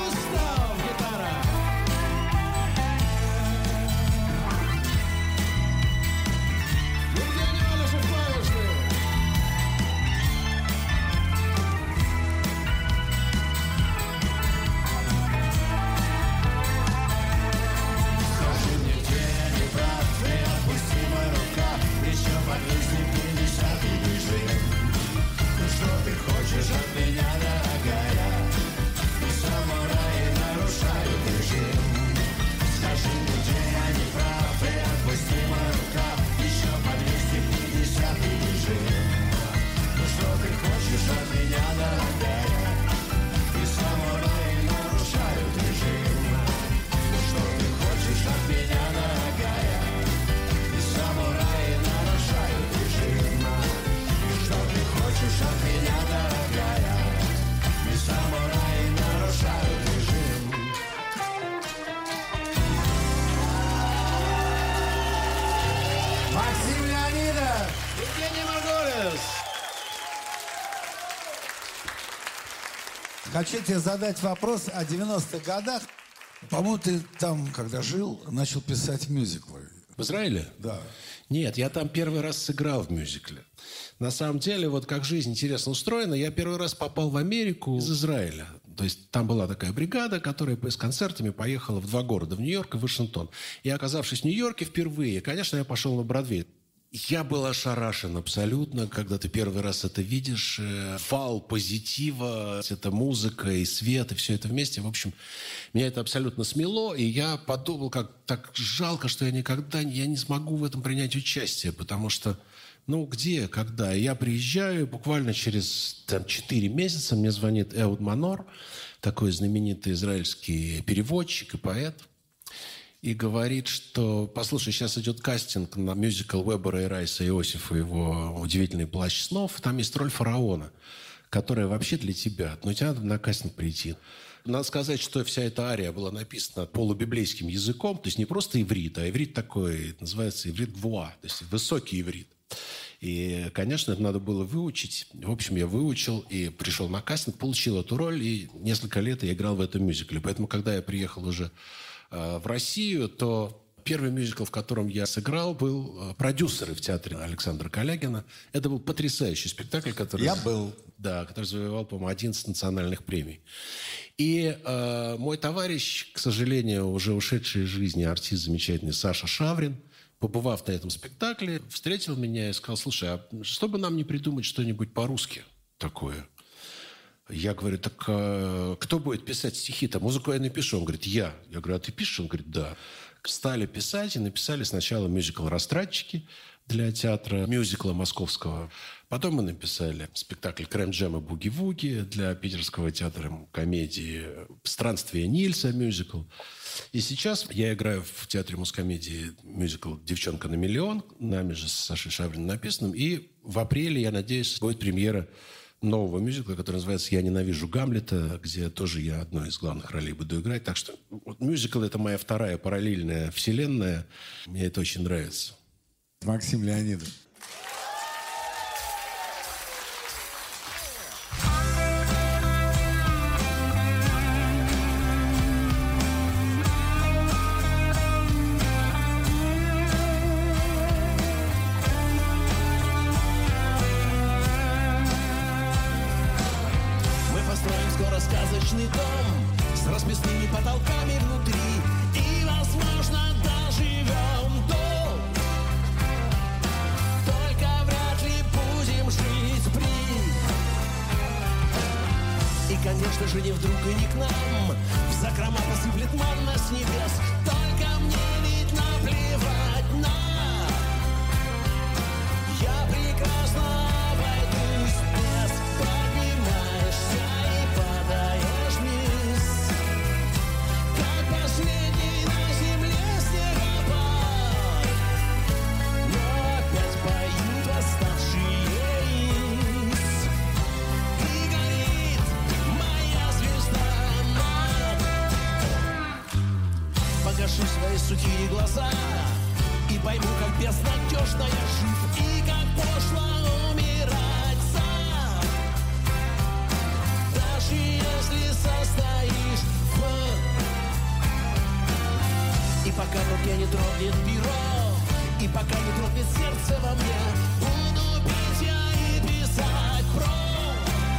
Хочу тебе задать вопрос о 90-х годах. По-моему, ты там, когда жил, начал писать мюзиклы. В Израиле? Да. Нет, я там первый раз сыграл в мюзикле. На самом деле, вот как жизнь интересно устроена, я первый раз попал в Америку из Израиля. То есть там была такая бригада, которая с концертами поехала в 2 города, в Нью-Йорк и Вашингтон. И оказавшись в Нью-Йорке впервые, конечно, я пошел на Бродвей. Я был ошарашен абсолютно, когда ты первый раз это видишь. Вал позитива, это музыка и свет, и все это вместе. В общем, меня это абсолютно смело, и я подумал, как так жалко, что я не смогу в этом принять участие, потому что, где, когда? И я приезжаю, буквально через 4 месяца мне звонит Эуд Манор, такой знаменитый израильский переводчик и поэт, и говорит, что, послушай, сейчас идет кастинг на мюзикл Уэббера и Райса Иосифа, его «Удивительный плащ снов». Там есть роль фараона, которая вообще для тебя. Но тебе надо на кастинг прийти. Надо сказать, что вся эта ария была написана полубиблейским языком, то есть не просто иврит, а иврит такой, называется иврит гвуа, то есть высокий иврит. И, конечно, это надо было выучить. В общем, я выучил и пришел на кастинг, получил эту роль, и несколько лет я играл в этом мюзикле. Поэтому, когда я приехал уже в Россию, то первый мюзикл, в котором я сыграл, был «Продюсеры» в театре Александра Калягина. Это был потрясающий спектакль, который... Я был. Да, который завоевал, по-моему, 11 национальных премий. И мой товарищ, к сожалению, уже ушедший из жизни артист замечательный Саша Шаврин, побывав на этом спектакле, встретил меня и сказал: слушай, а что бы нам не придумать что-нибудь по-русски такое? Я говорю: так кто будет писать стихи-то? Музыку я напишу. Он говорит: я. Я говорю: а ты пишешь? Он говорит: да. Стали писать и написали сначала мюзикл «Растратчики» для театра мюзикла московского. Потом мы написали спектакль «Крем-джем» и «Буги-вуги» для питерского театра комедии, «Странствие Нильса» мюзикл. И сейчас я играю в театре мускомедии мюзикл «Девчонка на миллион», нами же с Сашей Шавриным написанным. И в апреле, я надеюсь, будет премьера нового мюзикла, который называется «Я ненавижу Гамлета», где тоже я одной из главных ролей буду играть. Так что мюзикл — это моя вторая параллельная вселенная. Мне это очень нравится. Максим Леонидов. Сказочный дом с расписными потолками внутри, и, возможно, доживем до. Только вряд ли будем жить при. И, конечно же, не вдруг и не к нам в закрома посыплет манна с небес. Только мне ведь наплевать на. Я прекрасно обойдусь без. Поднимаешься и подаешь вниз, как последний на земле снегопад. Но опять поют восставшие из. И горит моя звезда над. Погашу свои сухие глаза и пойму, как безнадежно я жив, и как пошло умирать сам. Даже если состоишь в. И пока в руке не дрогнет перо, и пока не дрогнет сердце во мне, буду петь я и писать про.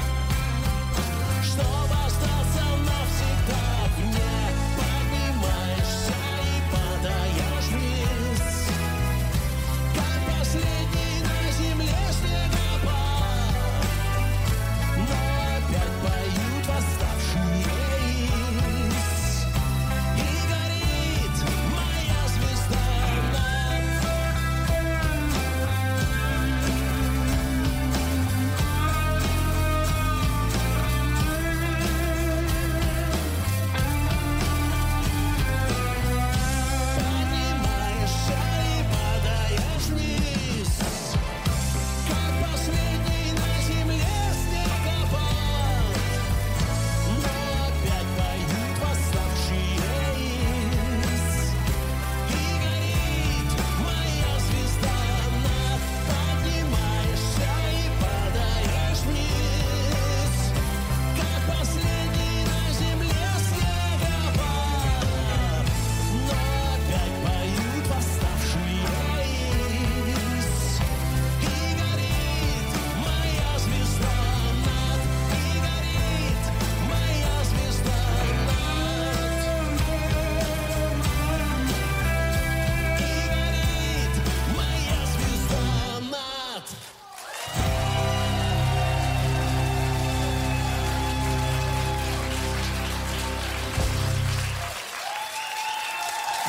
Чтобы остаться навсегда в ней. Поднимаешься и подаешь вниз, как последний на земле снегопад. Но опять поют восставшие из. И горит моя звезда над.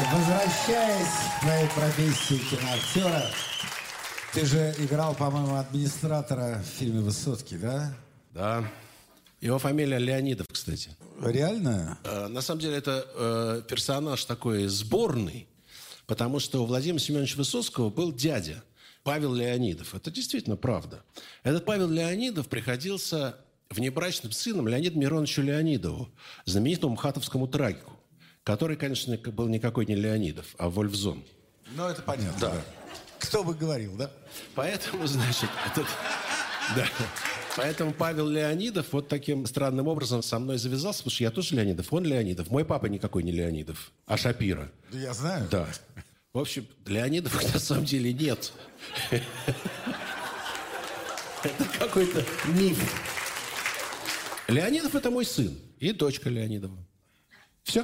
Возвращаясь к твоей профессии киноактера, ты же играл, по-моему, администратора в фильме «Высоцкий», да? Да. Его фамилия Леонидов, кстати. Реально? На самом деле это персонаж такой сборный, потому что у Владимира Семеновича Высоцкого был дядя Павел Леонидов. Это действительно правда. Этот Павел Леонидов приходился внебрачным сыном Леониду Мироновичу Леонидову, знаменитому мхатовскому трагику, который, конечно, был никакой не Леонидов, а Вольфзон. Ну, это понятно. Да. Кто бы говорил, да? Поэтому, значит, да. Поэтому Павел Леонидов вот таким странным образом со мной завязался, потому что я тоже Леонидов, он Леонидов. Мой папа никакой не Леонидов, а Шапира. Да я знаю. Да. В общем, Леонидов на самом деле нет. Это какой-то миф. Леонидов – это мой сын и дочка Леонидова. Все.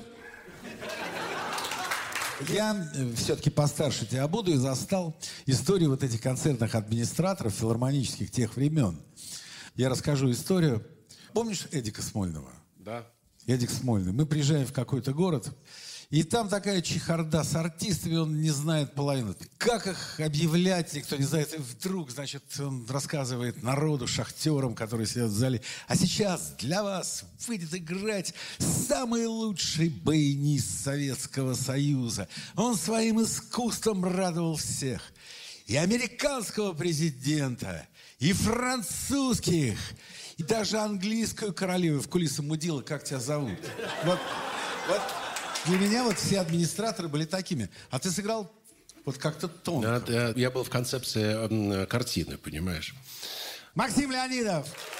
Я все-таки постарше тебя буду и застал историю вот этих концертных администраторов филармонических тех времен. Я расскажу историю. Помнишь Эдика Смольного? Да. Эдик Смольный. Мы приезжаем в какой-то город, и там такая чехарда с артистами, он не знает половину. Как их объявлять, никто не знает. И вдруг, значит, он рассказывает народу, шахтерам, которые сидят в зале. А сейчас для вас выйдет играть самый лучший баянист Советского Союза. Он своим искусством радовал всех. И американского президента, и французских, и даже английскую королеву. В кулисы мудила, как тебя зовут? Вот. Для меня вот все администраторы были такими. А ты сыграл вот как-то тонко. Да, я был в концепции картины, понимаешь? Максим Леонидов.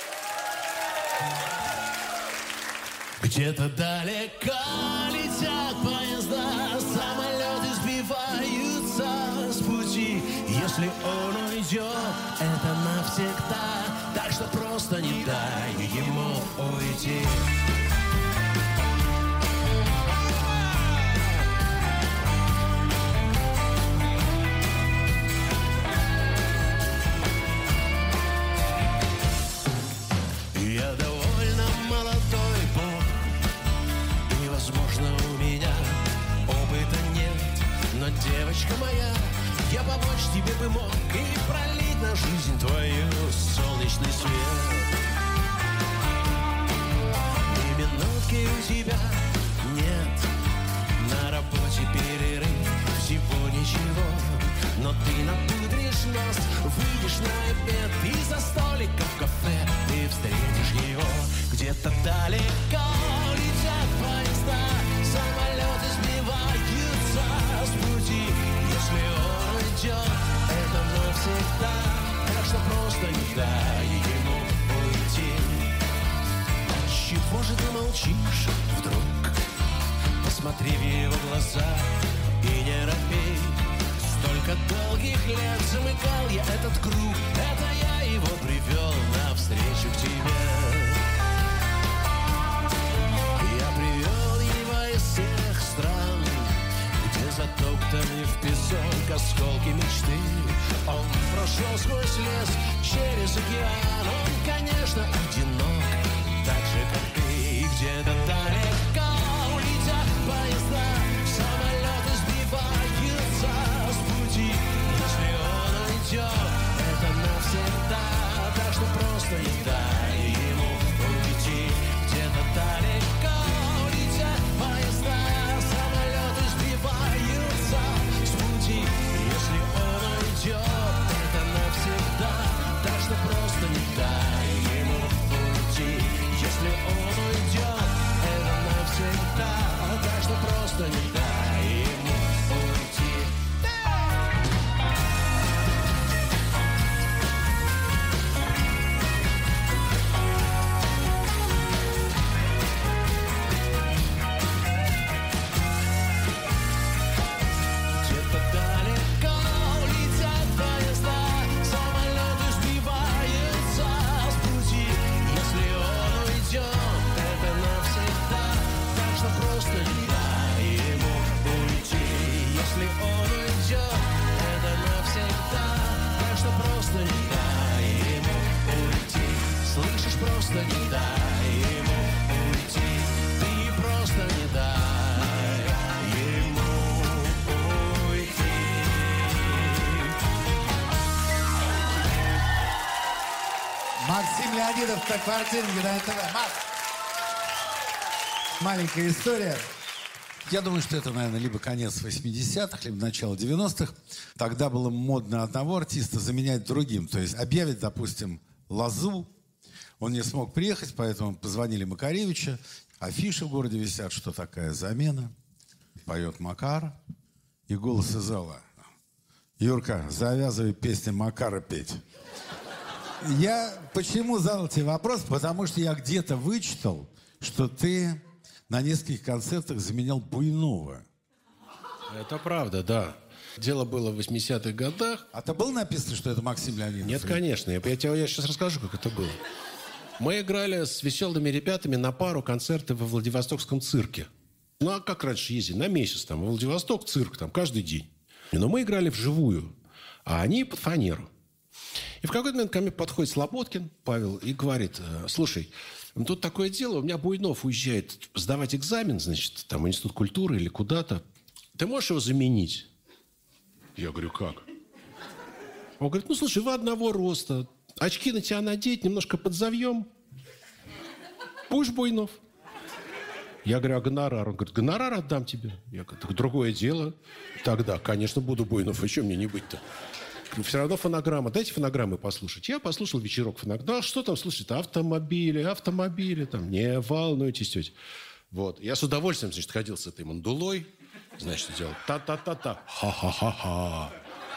Где-то далеко летят поезда, самолеты сбиваются с пути. Если он уйдет, это навсегда, так что просто не дай ему уйти. Я довольно молодой бог, и, возможно, у меня опыта нет. Но, девочка моя, я помочь тебе бы мог и пролить на жизнь твою солнечный свет. Ни минутки у тебя нет, на работе перерыв, всего ничего. Но ты напудришь нос, выйдешь на обед, и за столиком в кафе ты встретишь его. Где-то далеко летят поезда, самолеты сбиваются с пути. Если он уйдет, это навсегда, так что просто не дай ему уйти. Чего же ты молчишь вдруг? Посмотри в его глаза и не робей. Столько долгих лет замыкал я этот круг, это я его привел навстречу к тебе. Я привел его из всех стран, где затоптаны в песок осколки мечты. Он прошел сквозь лес, через океан, он, конечно, одинок, так же, как ты. И где-то далеко улетят поезда, самолеты сбиваются с пути. Если он уйдет, это навсегда, так что просто не дай ему уйти. Где-то далеко улетят поезда, самолеты сбиваются с пути. Если он уйдет, это навсегда, так что просто не дай ему уйти. Леонидов на квартирнике на НТВ. Маленькая история. Я думаю, что это, наверное, либо конец 80-х, либо начало 90-х. Тогда было модно одного артиста заменять другим. То есть объявить, допустим, Лозу. Он не смог приехать, поэтому позвонили Макаревичу. Афиши в городе висят, что такая замена. Поет Макар. И голос из зала. Юрка, завязывай песни Макара петь. Я почему задал тебе вопрос? Потому что я где-то вычитал, что ты на нескольких концертах заменял Буйнова. Это правда, да. Дело было в 80-х годах. А там было написано, что это Максим Леонидов? Нет, конечно. Я сейчас расскажу, как это было. Мы играли с веселыми ребятами на пару концерты во Владивостокском цирке. Ну, а как раньше ездили? На месяц там. Во Владивосток, цирк там, каждый день. Но мы играли вживую, а они под фанеру. И в какой-то момент ко мне подходит Слободкин Павел и говорит: слушай, тут такое дело, у меня Буйнов уезжает сдавать экзамен, значит, там, в Институт культуры или куда-то. Ты можешь его заменить? Я говорю, как? Он говорит, ну, слушай, вы одного роста, очки на тебя надеть, немножко подзовьем. Будешь Буйнов? Я говорю, а гонорар? Он говорит, гонорар отдам тебе. Я говорю, так другое дело. Тогда, конечно, буду Буйнов, а что мне не быть-то? Все равно фонограмма. Дайте фонограммы послушать. Я послушал вечерок фонограммы. Да, что там слушать? Автомобили. Там, не волнуйтесь, тетя. Вот. Я с удовольствием, значит, ходил с этой мандулой. Значит, делал та-та-та-та. Ха-ха-ха-ха.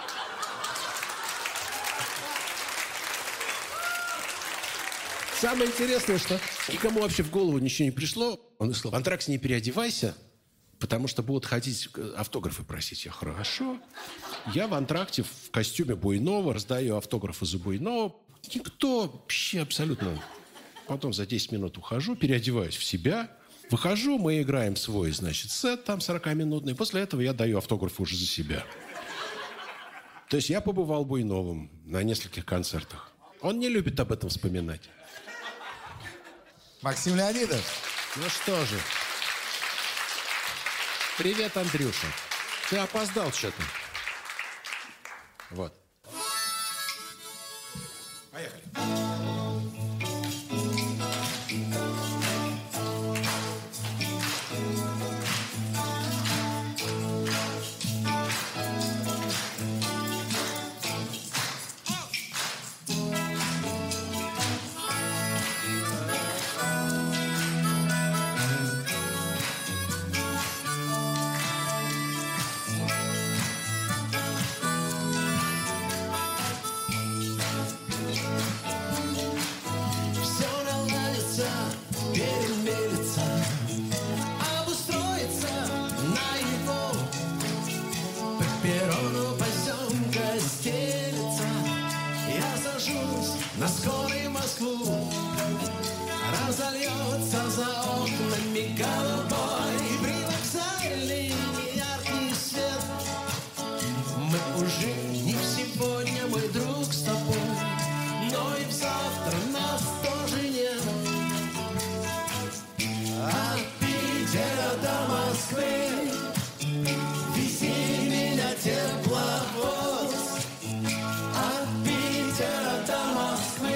Самое интересное, что никому вообще в голову ничего не пришло. Он сказал, в антракте не переодевайся, потому что будут ходить автографы просить. Я, хорошо. Я в антракте в костюме Буйнова раздаю автографы за Буйнова. Никто вообще абсолютно... Потом за 10 минут ухожу, переодеваюсь в себя. Выхожу, мы играем свой, значит, сет там 40-минутный. После этого я даю автографы уже за себя. То есть я побывал Буйновым на нескольких концертах. Он не любит об этом вспоминать. Максим Леонидов. Ну что же. Привет, Андрюша. Ты опоздал что-то. Вот. Поехали. На скорой Москву разольется за окнами голубой привокзальный яркий свет. Мы уже не в сегодня, мой друг, с тобой, но и в завтра нас тоже нет. От Питера до Москвы вези меня тепловоз. От Питера до Москвы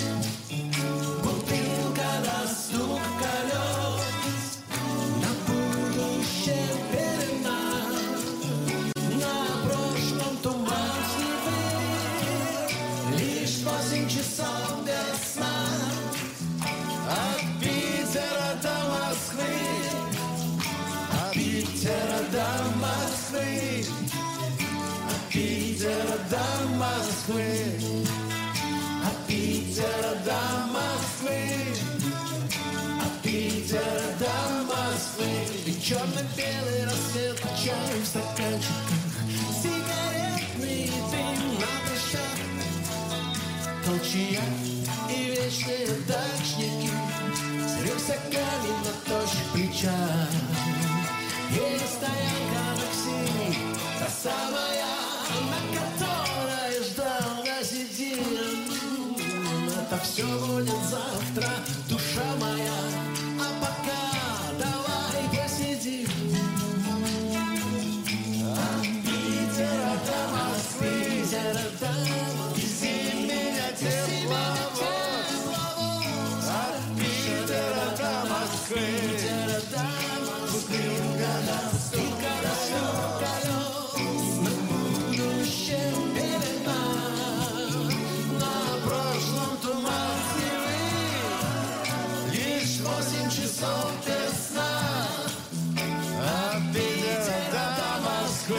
бутылка на стук колес. На будущее пелена, на прошлом туман снега. Лишь 8 часов без сна. От Питера до Москвы, от Питера до Москвы, от Питера до Москвы, от Питера до Москвы, от Питера до Москвы. И черно-белый рассвет, чай в стаканчиках, сигаретный дым на плечах, толчья и вечные дачники с рюкзаками на тощих плечах. И стоянка такси, та самая, на которой ждал нас один. Это все будет завтра, душа моя, а пока давай посидим. От Питера до Москвы, Питера до Москвы, вези меня тепловоз. Москвы. Часов без сна. От Питера до Москвы.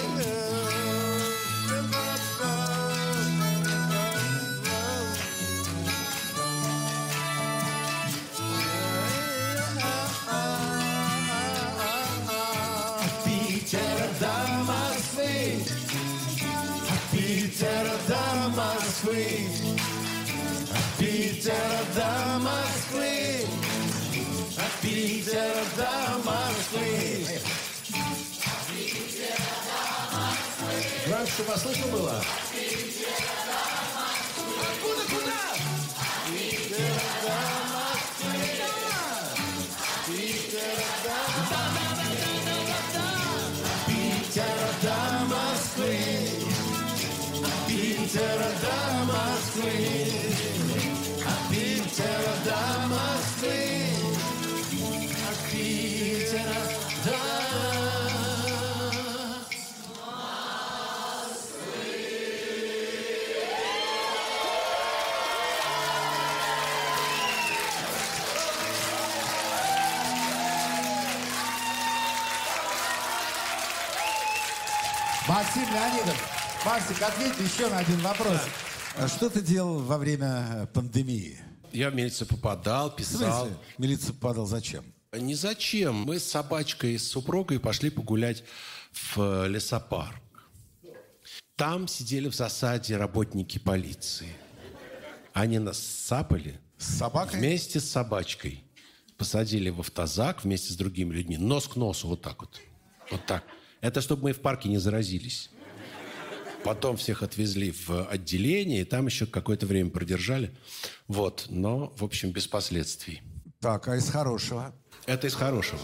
От Питера до Москвы. От Питера до Москвы. От Питера до Москвы. От Питера до Москвы. Громче, чтобы слышно было. Откуда, куда? Питера до Москвы. Питера до Москвы. Питера до Москвы. Питера до Москвы. Питера до Максим Леонидов. Максик, ответь еще на один вопрос. А что ты делал во время пандемии? Я в милицию попадал, В писал. смысле? В милицию попадал зачем? Ни зачем. Мы с собачкой, с супругой пошли погулять в лесопарк. Там сидели в засаде работники полиции. Они нас сцапали. С собакой? Вместе с собачкой. Посадили в автозак вместе с другими людьми. Нос к носу, вот так вот. Вот так. Это чтобы мы в парке не заразились. Потом всех отвезли в отделение, и там еще какое-то время продержали. Вот. Но, в общем, без последствий. Так, а из хорошего? Это из хорошего.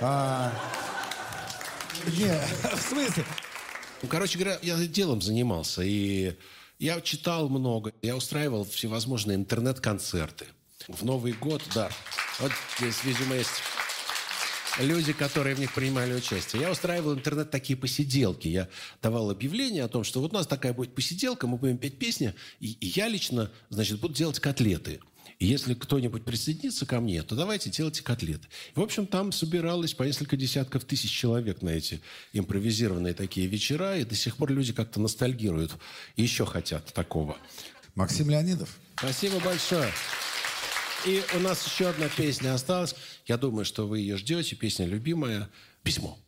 Не, в смысле? Ну, короче говоря, я делом занимался. И я читал много. Я устраивал всевозможные интернет-концерты. В Новый год, да. Вот здесь, видимо, есть люди, которые в них принимали участие. Я устраивал интернет такие посиделки. Я давал объявление о том, что вот у нас такая будет посиделка, мы будем петь песни, и я лично, значит, буду делать котлеты. И если кто-нибудь присоединится ко мне, то давайте делайте котлеты. В общем, там собиралось по несколько десятков тысяч человек на эти импровизированные такие вечера, и до сих пор люди как-то ностальгируют и еще хотят такого. Максим Леонидов. Спасибо большое. И у нас еще одна песня осталась. Я думаю, что вы ее ждете. Песня любимая «Письмо».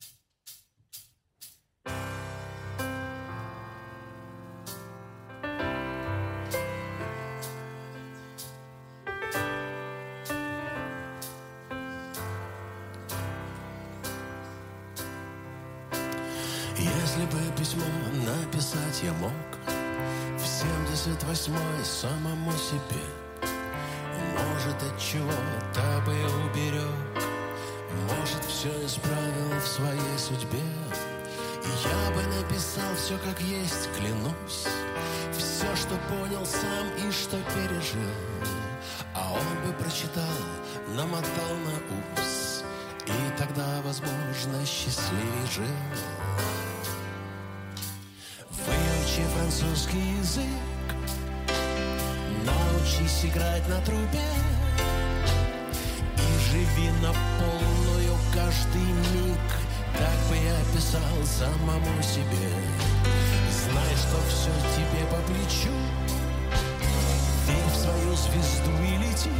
Если бы письмо написать я мог в 78-й самому себе, может, от чего-то бы уберег, может, все исправил в своей судьбе. И я бы написал все как есть, клянусь, все, что понял сам и что пережил. А он бы прочитал, намотал на ус, и тогда, возможно, счастливее жил. Выучи французский язык, научись играть на трубе и живи на полную каждый миг, как бы я писал самому себе. Знай, что все тебе по плечу, верь в свою звезду и лети.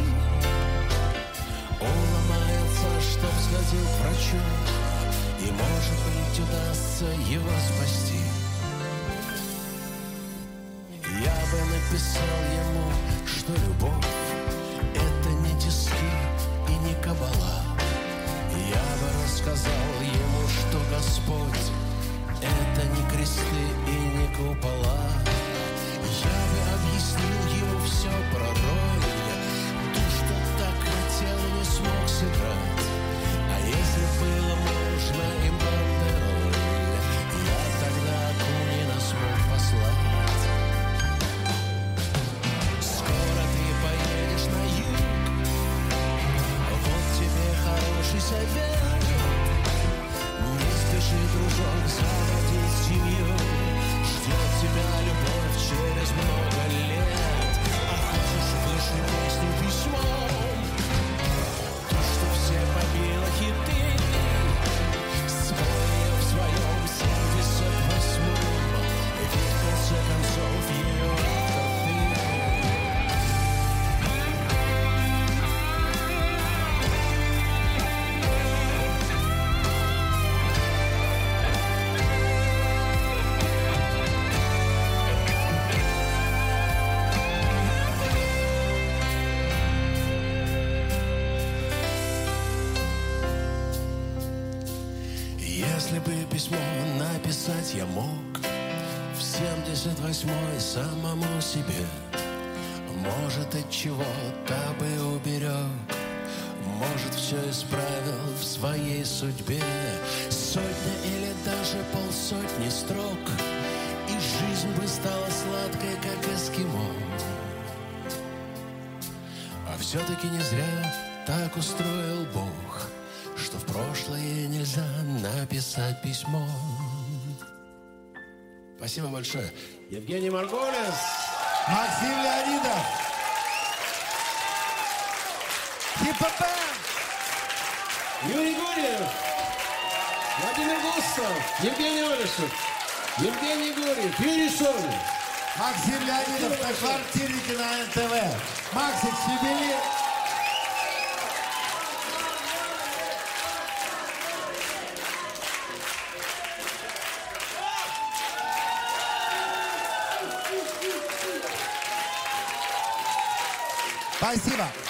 Он ломается, чтоб сходил к врачу, и, может быть, удастся его спасти. Я бы написал ему, что любовь — это не тиски и не кабала. Я бы рассказал ему, что Господь — это не кресты и не купола. Я бы объяснил ему все про роль, ту, что так хотел и не смог сыграть. А если было можно им роль, я тогда Акунина смог послать. Скоро ты поедешь на юг, хороший совет. Не спеши, дружок, заводить семью. Ждет тебя любовь через много лет. А хочешь выше песню письмом, то, что все побило хиты, свое в своем 78-м. Ведь в конце концов ее автор ты. Если бы письмо написать я мог в 78-й самому себе, может, от чего-то бы уберег, может, все исправил в своей судьбе. Сотня или даже полсотни строк, и жизнь бы стала сладкой, как эскимо. А все-таки не зря так устроил Бог, что в прошлое нельзя написать письмо. Спасибо большое. Евгений Маргулис. Максим Леонидов. Хип-хоп-бэнд. Юрий Гурьев. Владимир Густав. Евгений Олешев. Евгений Гурьев. Юрий Шорин. Максим Леонидов на квартирнике на НТВ. Максик, Сибири. Спасибо.